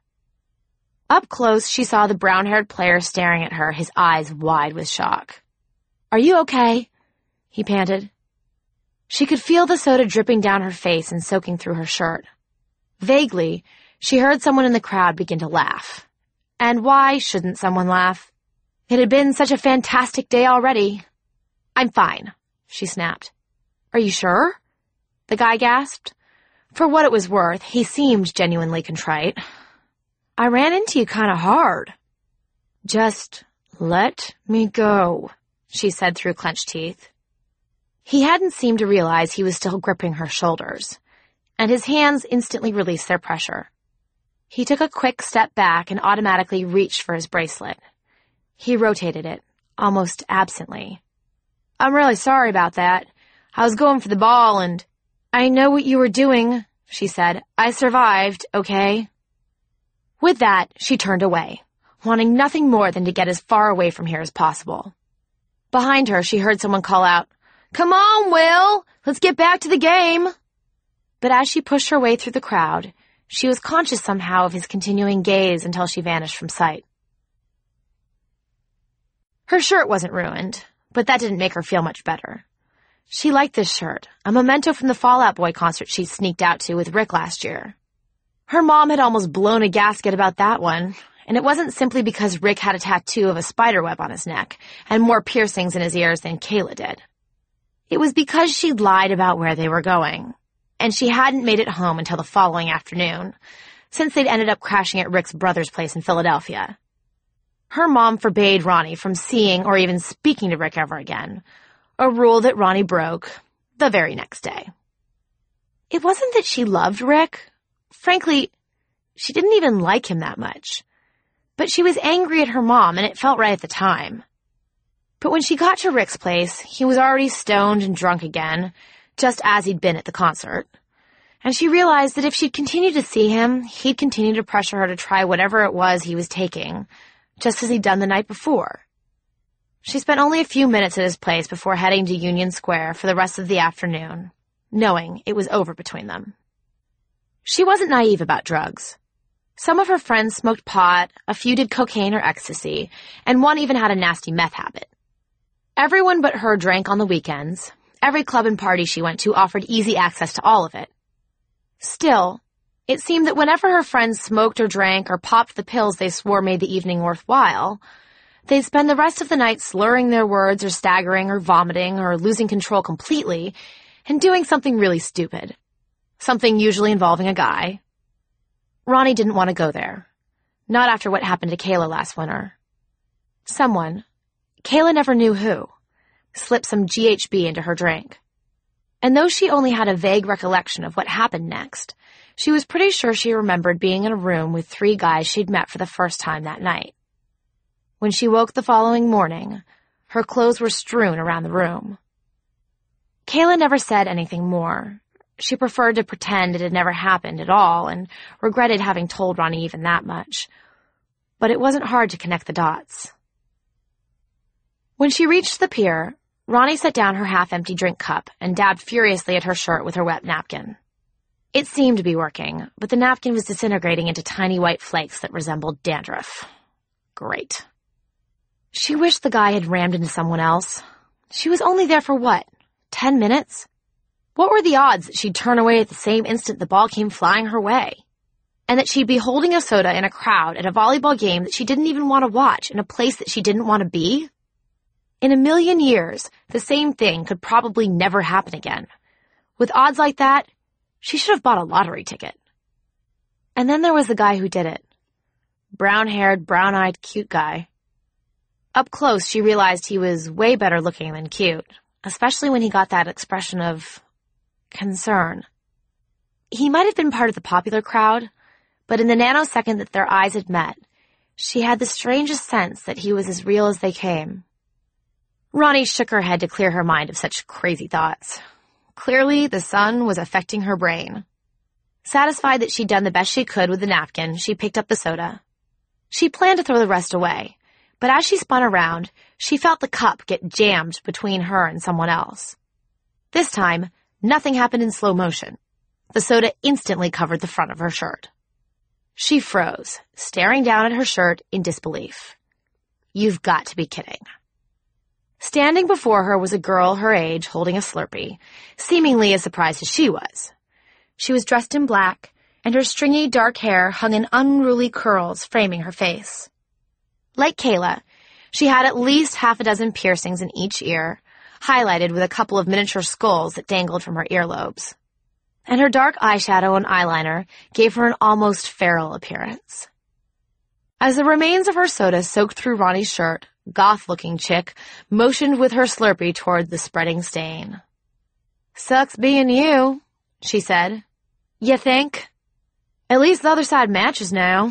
Up close, she saw the brown-haired player staring at her, his eyes wide with shock. "Are you okay?" he panted. She could feel the soda dripping down her face and soaking through her shirt. Vaguely, she heard someone in the crowd begin to laugh. And why shouldn't someone laugh? It had been such a fantastic day already. "I'm fine," she snapped. "Are you sure?" the guy gasped. For what it was worth, he seemed genuinely contrite. "I ran into you kind of hard." "Just let me go," she said through clenched teeth. He hadn't seemed to realize he was still gripping her shoulders, and his hands instantly released their pressure. He took a quick step back and automatically reached for his bracelet. He rotated it, almost absently. "I'm really sorry about that. I was going for the ball and—" "I know what you were doing," she said. "I survived, okay?" With that, she turned away, wanting nothing more than to get as far away from here as possible. Behind her, she heard someone call out, "Come on, Will! Let's get back to the game!" But as she pushed her way through the crowd, she was conscious somehow of his continuing gaze until she vanished from sight. Her shirt wasn't ruined, but that didn't make her feel much better. She liked this shirt, a memento from the Fall Out Boy concert she sneaked out to with Rick last year. Her mom had almost blown a gasket about that one, and it wasn't simply because Rick had a tattoo of a spiderweb on his neck and more piercings in his ears than Kayla did. It was because she'd lied about where they were going. and she hadn't made it home until the following afternoon, since they'd ended up crashing at Rick's brother's place in Philadelphia. Her mom forbade Ronnie from seeing or even speaking to Rick ever again, a rule that Ronnie broke the very next day. It wasn't that she loved Rick. Frankly, she didn't even like him that much. But she was angry at her mom, and it felt right at the time. But when she got to Rick's place, he was already stoned and drunk again, just as he'd been at the concert. And she realized that if she'd continued to see him, he'd continue to pressure her to try whatever it was he was taking, just as he'd done the night before. She spent only a few minutes at his place before heading to Union Square for the rest of the afternoon, knowing it was over between them. She wasn't naive about drugs. Some of her friends smoked pot, a few did cocaine or ecstasy, and one even had a nasty meth habit. Everyone but her drank on the weekends. Every club and party she went to offered easy access to all of it. Still, it seemed that whenever her friends smoked or drank or popped the pills they swore made the evening worthwhile, they'd spend the rest of the night slurring their words or staggering or vomiting or losing control completely and doing something really stupid. Something usually involving a guy. Ronnie didn't want to go there. Not after what happened to Kayla last winter. Someone, Kayla never knew who, slipped some GHB into her drink. And though she only had a vague recollection of what happened next, she was pretty sure she remembered being in a room with 3 guys she'd met for the first time that night. When she woke the following morning, her clothes were strewn around the room. Kayla never said anything more. She preferred to pretend it had never happened at all and regretted having told Ronnie even that much. But it wasn't hard to connect the dots. When she reached the pier, Ronnie set down her half-empty drink cup and dabbed furiously at her shirt with her wet napkin. It seemed to be working, but the napkin was disintegrating into tiny white flakes that resembled dandruff. Great. She wished the guy had rammed into someone else. She was only there for what, 10 minutes? What were the odds that she'd turn away at the same instant the ball came flying her way? And that she'd be holding a soda in a crowd at a volleyball game that she didn't even want to watch in a place that she didn't want to be? In a million years, the same thing could probably never happen again. With odds like that, she should have bought a lottery ticket. And then there was the guy who did it. Brown-haired, brown-eyed, cute guy. Up close, she realized he was way better looking than cute, especially when he got that expression of concern. He might have been part of the popular crowd, but in the nanosecond that their eyes had met, she had the strangest sense that he was as real as they came. Ronnie shook her head to clear her mind of such crazy thoughts. Clearly, the sun was affecting her brain. Satisfied that she'd done the best she could with the napkin, she picked up the soda. She planned to throw the rest away, but as she spun around, she felt the cup get jammed between her and someone else. This time, nothing happened in slow motion. The soda instantly covered the front of her shirt. She froze, staring down at her shirt in disbelief. You've got to be kidding. Standing before her was a girl her age holding a Slurpee, seemingly as surprised as she was. She was dressed in black, and her stringy dark hair hung in unruly curls framing her face. Like Kayla, she had at least half a dozen piercings in each ear, highlighted with a couple of miniature skulls that dangled from her earlobes. And her dark eyeshadow and eyeliner gave her an almost feral appearance. As the remains of her soda soaked through Ronnie's shirt, goth-looking chick motioned with her Slurpee toward the spreading stain. Sucks being you, she said. You think? At least the other side matches now.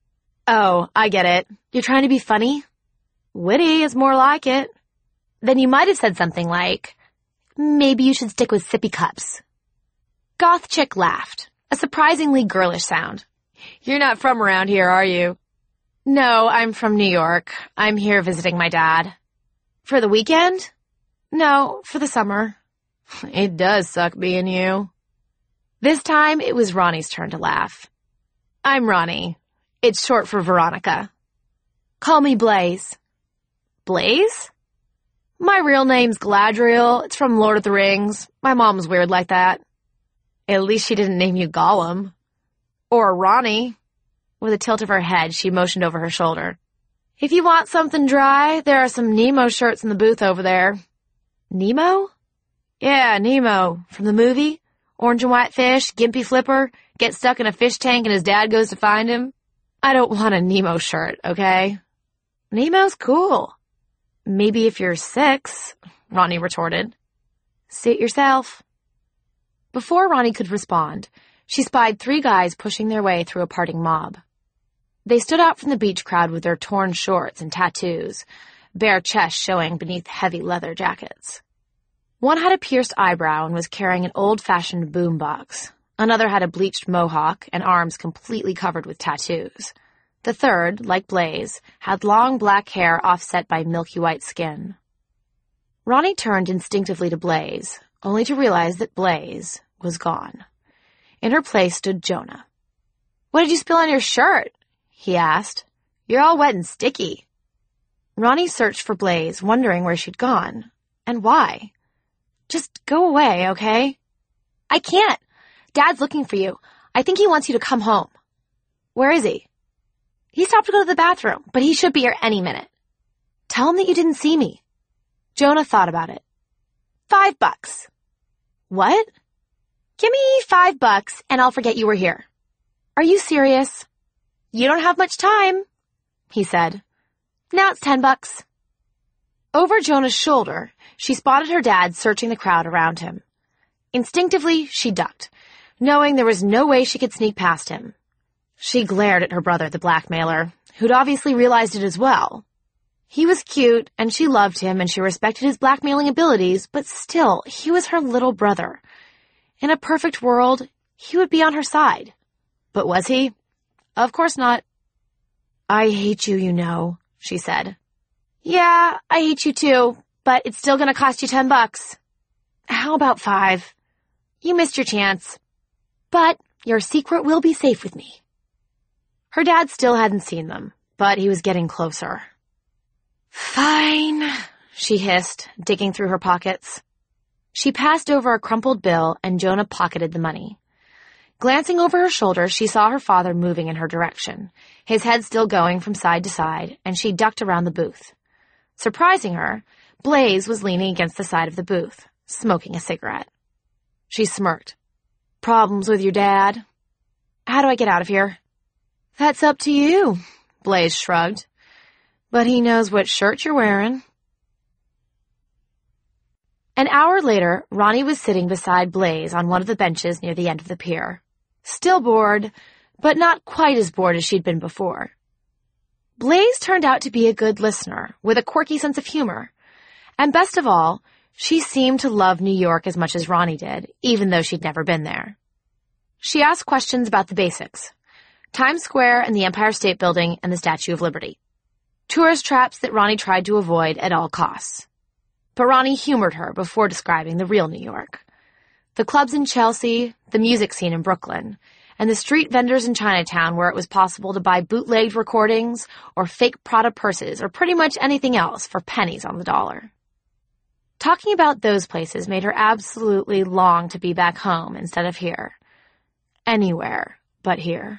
Oh, I get it. You're trying to be funny? Witty is more like it. Then you might have said something like, maybe you should stick with sippy cups. Goth chick laughed, a surprisingly girlish sound. You're not from around here, are you? No, I'm from New York. I'm here visiting my dad. For the weekend? No, for the summer. It does suck being you. This time, it was Ronnie's turn to laugh. I'm Ronnie. It's short for Veronica. Call me Blaze. Blaze? My real name's Galadriel. It's from Lord of the Rings. My mom's weird like that. At least she didn't name you Gollum. Or Ronnie. With a tilt of her head, she motioned over her shoulder. If you want something dry, there are some Nemo shirts in the booth over there. Nemo? Yeah, Nemo. From the movie? Orange and white fish, gimpy flipper, gets stuck in a fish tank and his dad goes to find him. I don't want a Nemo shirt, okay? Nemo's cool. Maybe if you're 6, Ronnie retorted. Suit yourself. Before Ronnie could respond, she spied 3 guys pushing their way through a parting mob. They stood out from the beach crowd with their torn shorts and tattoos, bare chests showing beneath heavy leather jackets. One had a pierced eyebrow and was carrying an old-fashioned boombox. Another had a bleached mohawk and arms completely covered with tattoos. The third, like Blaze, had long black hair offset by milky white skin. Ronnie turned instinctively to Blaze, only to realize that Blaze was gone. In her place stood Jonah. "What did you spill on your shirt?" he asked. "You're all wet and sticky." Ronnie searched for Blaze, wondering where she'd gone. And why? "Just go away, okay?" "I can't. Dad's looking for you. I think he wants you to come home." "Where is he?" "He stopped to go to the bathroom, but he should be here any minute." "Tell him that you didn't see me." Jonah thought about it. $5. "What?" "Give me $5 and I'll forget you were here." "Are you serious?" "You don't have much time," he said. "Now it's $10. Over Jonah's shoulder, she spotted her dad searching the crowd around him. Instinctively, she ducked, knowing there was no way she could sneak past him. She glared at her brother, the blackmailer, who'd obviously realized it as well. He was cute, and she loved him, and she respected his blackmailing abilities, but still, he was her little brother. In a perfect world, he would be on her side. But was he? Of course not. "I hate you, you know," she said. "Yeah, I hate you too, but it's still gonna cost you $10. "How about 5? "You missed your chance. But your secret will be safe with me." Her dad still hadn't seen them, but he was getting closer. "Fine," she hissed, digging through her pockets. She passed over a crumpled bill, and Jonah pocketed the money. Glancing over her shoulder, she saw her father moving in her direction, his head still going from side to side, and she ducked around the booth. Surprising her, Blaze was leaning against the side of the booth, smoking a cigarette. She smirked. "Problems with your dad?" "How do I get out of here?" "That's up to you," Blaze shrugged. "But he knows what shirt you're wearing." An hour later, Ronnie was sitting beside Blaze on one of the benches near the end of the pier. Still bored, but not quite as bored as she'd been before. Blaze turned out to be a good listener, with a quirky sense of humor. And best of all, she seemed to love New York as much as Ronnie did, even though she'd never been there. She asked questions about the basics: Times Square and the Empire State Building and the Statue of Liberty. Tourist traps that Ronnie tried to avoid at all costs. But Ronnie humored her before describing the real New York. The clubs in Chelsea, the music scene in Brooklyn, and the street vendors in Chinatown where it was possible to buy bootlegged recordings or fake Prada purses or pretty much anything else for pennies on the dollar. Talking about those places made her absolutely long to be back home instead of here. Anywhere but here.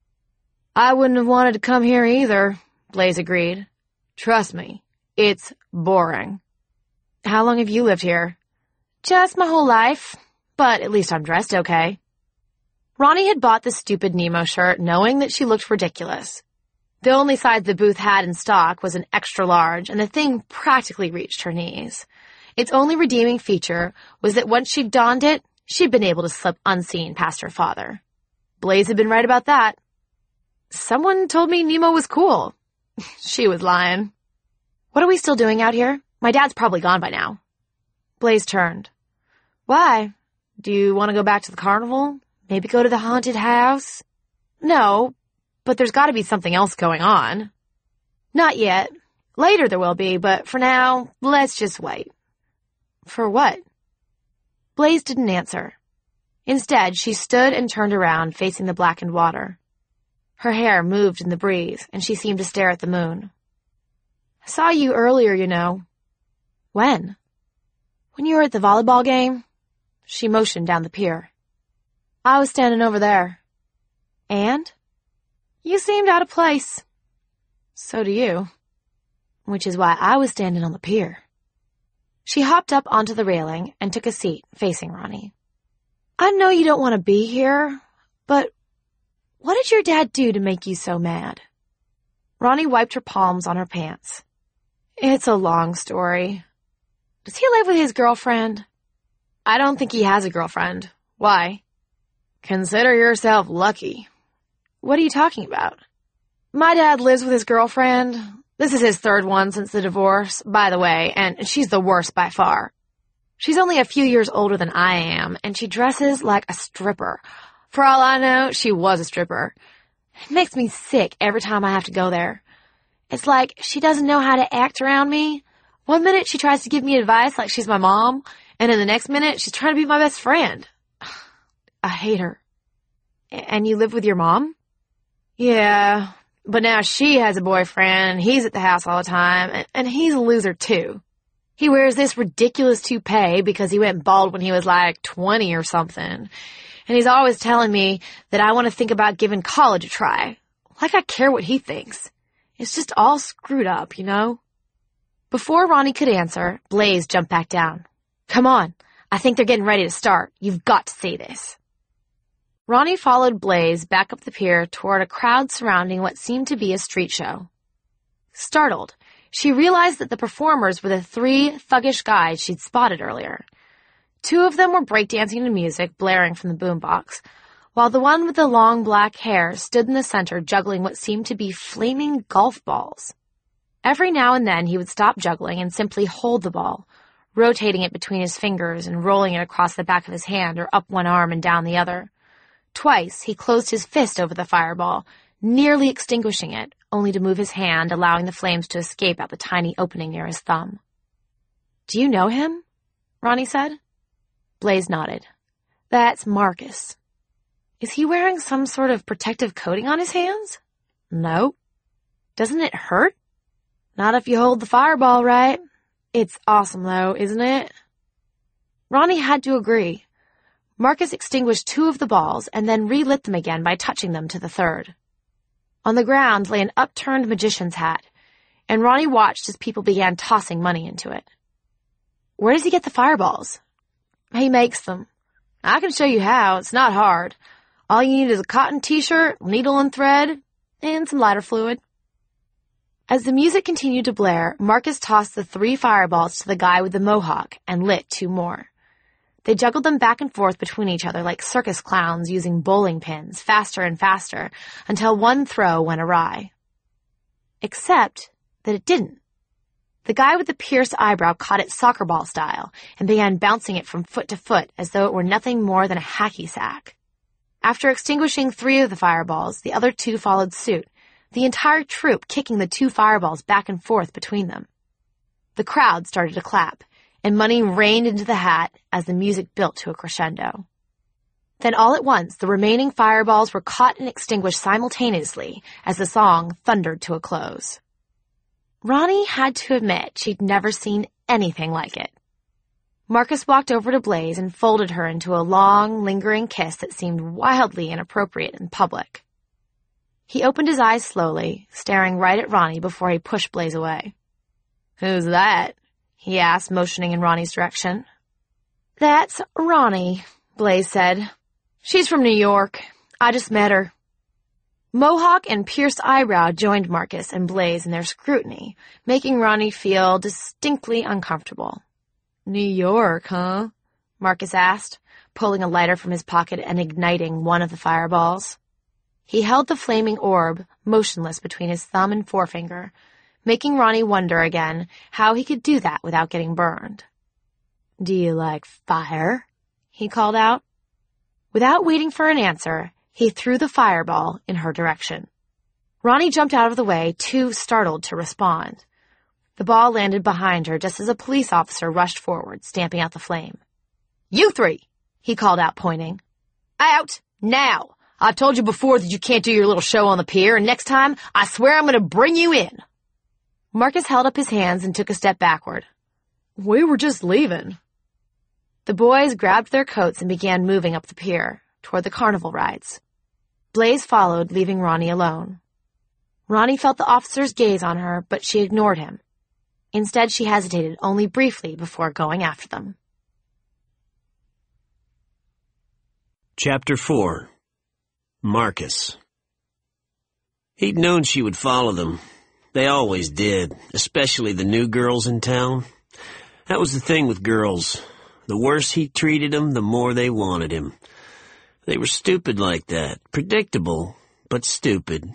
"I wouldn't have wanted to come here either," Blaze agreed. "Trust me, it's boring." "How long have you lived here?" "Just my whole life, but at least I'm dressed okay." Ronnie had bought the stupid Nemo shirt knowing that she looked ridiculous. The only size the booth had in stock was an extra large, and the thing practically reached her knees. Its only redeeming feature was that once she'd donned it, she'd been able to slip unseen past her father. Blaze had been right about that. "Someone told me Nemo was cool." She was lying. "What are we still doing out here? My dad's probably gone by now." Blaze turned. "Why? Do you want to go back to the carnival? Maybe go to the haunted house?" "No, but there's got to be something else going on." "Not yet. Later there will be, but for now, let's just wait." "For what?" Blaze didn't answer. Instead, she stood and turned around, facing the blackened water. Her hair moved in the breeze, and she seemed to stare at the moon. "I saw you earlier, you know." "When?" "When you were at the volleyball game." She motioned down the pier. "I was standing over there." "And?" "You seemed out of place." "So do you." "Which is why I was standing on the pier." She hopped up onto the railing and took a seat, facing Ronnie. I know you don't want to be here, but what did your dad do to make you so mad? Ronnie wiped her palms on her pants. It's a long story. Does he live with his girlfriend? I don't think he has a girlfriend. Why? Consider yourself lucky. What are you talking about? My dad lives with his girlfriend. This is his third one since the divorce, by the way, and she's the worst by far. She's only a few years older than I am, and she dresses like a stripper. For all I know, she was a stripper. It makes me sick every time I have to go there. It's like she doesn't know how to act around me. One minute she tries to give me advice like she's my mom, and in the next minute she's trying to be my best friend. I hate her. And you live with your mom? Yeah, but now she has a boyfriend, and he's at the house all the time, and he's a loser too. He wears this ridiculous toupee because he went bald when he was like 20 or something. And he's always telling me that I want to think about giving college a try. Like I care what he thinks. It's just all screwed up, you know? Before Ronnie could answer, Blaze jumped back down. Come on, I think they're getting ready to start. You've got to see this. Ronnie followed Blaze back up the pier toward a crowd surrounding what seemed to be a street show. Startled, she realized that the performers were the 3 thuggish guys she'd spotted earlier. 2 of them were breakdancing to music blaring from the boombox, while the one with the long black hair stood in the center juggling what seemed to be flaming golf balls. Every now and then he would stop juggling and simply hold the ball, rotating it between his fingers and rolling it across the back of his hand or up one arm and down the other. Twice he closed his fist over the fireball, nearly extinguishing it, only to move his hand, allowing the flames to escape out the tiny opening near his thumb. Do you know him? Ronnie said. Blaze nodded. That's Marcus. Is he wearing some sort of protective coating on his hands? No. Doesn't it hurt? Not if you hold the fireball right. It's awesome, though, isn't it? Ronnie had to agree. Marcus extinguished 2 of the balls and then relit them again by touching them to the third. On the ground lay an upturned magician's hat, and Ronnie watched as people began tossing money into it. Where does he get the fireballs? He makes them. I can show you how. It's not hard. All you need is a cotton t-shirt, needle and thread, and some lighter fluid. As the music continued to blare, Marcus tossed the 3 fireballs to the guy with the mohawk and lit 2 more. They juggled them back and forth between each other like circus clowns using bowling pins, faster and faster, until one throw went awry. Except that it didn't. The guy with the pierced eyebrow caught it soccer ball style and began bouncing it from foot to foot as though it were nothing more than a hacky sack. After extinguishing 3 of the fireballs, the other 2 followed suit, the entire troop kicking the 2 fireballs back and forth between them. The crowd started to clap, and money rained into the hat as the music built to a crescendo. Then all at once, the remaining fireballs were caught and extinguished simultaneously as the song thundered to a close. Ronnie had to admit she'd never seen anything like it. Marcus walked over to Blaze and folded her into a long, lingering kiss that seemed wildly inappropriate in public. He opened his eyes slowly, staring right at Ronnie before he pushed Blaze away. Who's that? He asked, motioning in Ronnie's direction. That's Ronnie, Blaze said. She's from New York. I just met her. Mohawk and pierced eyebrow joined Marcus and Blaze in their scrutiny, making Ronnie feel distinctly uncomfortable. New York, huh? Marcus asked, pulling a lighter from his pocket and igniting one of the fireballs. He held the flaming orb motionless between his thumb and forefinger, making Ronnie wonder again how he could do that without getting burned. Do you like fire? He called out. Without waiting for an answer, he threw the fireball in her direction. Ronnie jumped out of the way, too startled to respond. The ball landed behind her just as a police officer rushed forward, stamping out the flame. You 3, he called out, pointing. Out, now! I've told you before that you can't do your little show on the pier, and next time, I swear I'm going to bring you in. Marcus held up his hands and took a step backward. We were just leaving. The boys grabbed their coats and began moving up the pier, toward the carnival rides. Blaze followed, leaving Ronnie alone. Ronnie felt the officer's gaze on her, but she ignored him. Instead, she hesitated only briefly before going after them. Chapter 4. Marcus. He'd known she would follow them. They always did, especially the new girls in town. That was the thing with girls. The worse he treated them, the more they wanted him. They were stupid like that. Predictable, but stupid.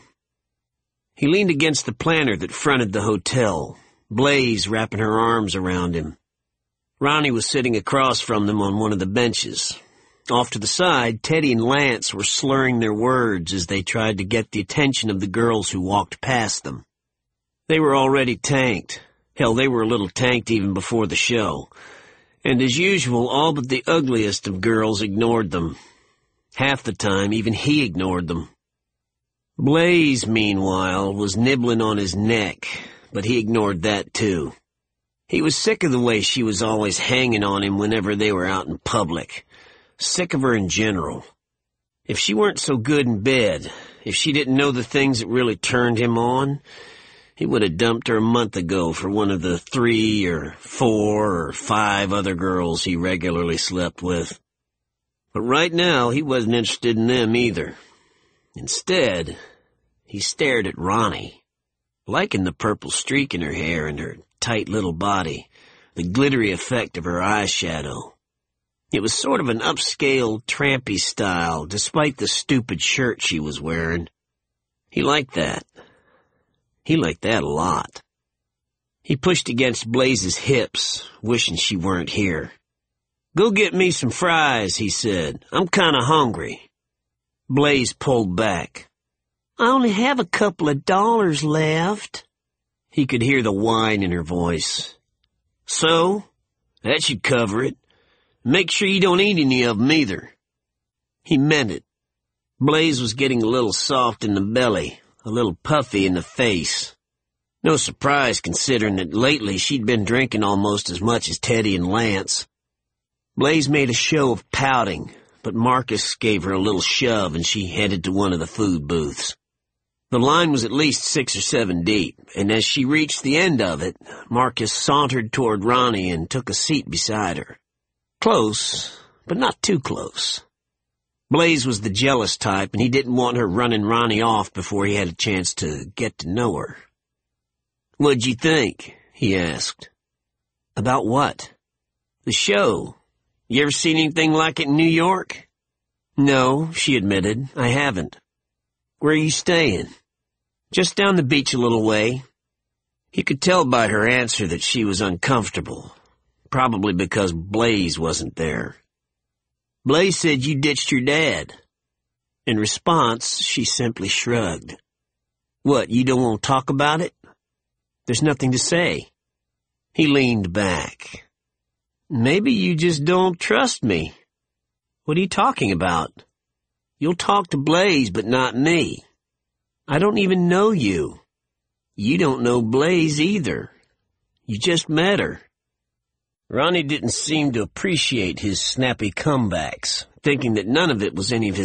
He leaned against the planter that fronted the hotel, Blaze wrapping her arms around him. Ronnie was sitting across from them on one of the benches. Off to the side, Teddy and Lance were slurring their words as they tried to get the attention of the girls who walked past them. They were already tanked. Hell, they were a little tanked even before the show. And as usual, all but the ugliest of girls ignored them. Half the time, even he ignored them. Blaze, meanwhile, was nibbling on his neck, but he ignored that too. He was sick of the way she was always hanging on him whenever they were out in public. Sick of her in general. If she weren't so good in bed, if she didn't know the things that really turned him on, he would have dumped her a month ago for one of the 3 or 4 or 5 other girls he regularly slept with. But right now, he wasn't interested in them either. Instead, he stared at Ronnie, liking the purple streak in her hair and her tight little body, the glittery effect of her eyeshadow. It was sort of an upscale, trampy style, despite the stupid shirt she was wearing. He liked that. He liked that a lot. He pushed against Blaze's hips, wishing she weren't here. "Go get me some fries," he said. "I'm kinda hungry." Blaze pulled back. "I only have a couple of dollars left." He could hear the whine in her voice. "So? That should cover it. Make sure you don't eat any of them either." He meant it. Blaze was getting a little soft in the belly, a little puffy in the face. No surprise considering that lately she'd been drinking almost as much as Teddy and Lance. Blaze made a show of pouting, but Marcus gave her a little shove and she headed to one of the food booths. The line was at least 6 or 7 deep, and as she reached the end of it, Marcus sauntered toward Ronnie and took a seat beside her. Close, but not too close. Blaze was the jealous type, and he didn't want her running Ronnie off before he had a chance to get to know her. "What'd you think?" he asked. "About what?" "The show. You ever seen anything like it in New York?" "No," she admitted, "I haven't." "Where are you staying?" "Just down the beach a little way." He could tell by her answer that she was uncomfortable. Probably because Blaze wasn't there. "Blaze said you ditched your dad." In response, she simply shrugged. "What, you don't want to talk about it?" "There's nothing to say." He leaned back. "Maybe you just don't trust me." "What are you talking about?" "You'll talk to Blaze, but not me. I don't even know you. You don't know Blaze either. You just met her." Ronnie didn't seem to appreciate his snappy comebacks, thinking that none of it was any of his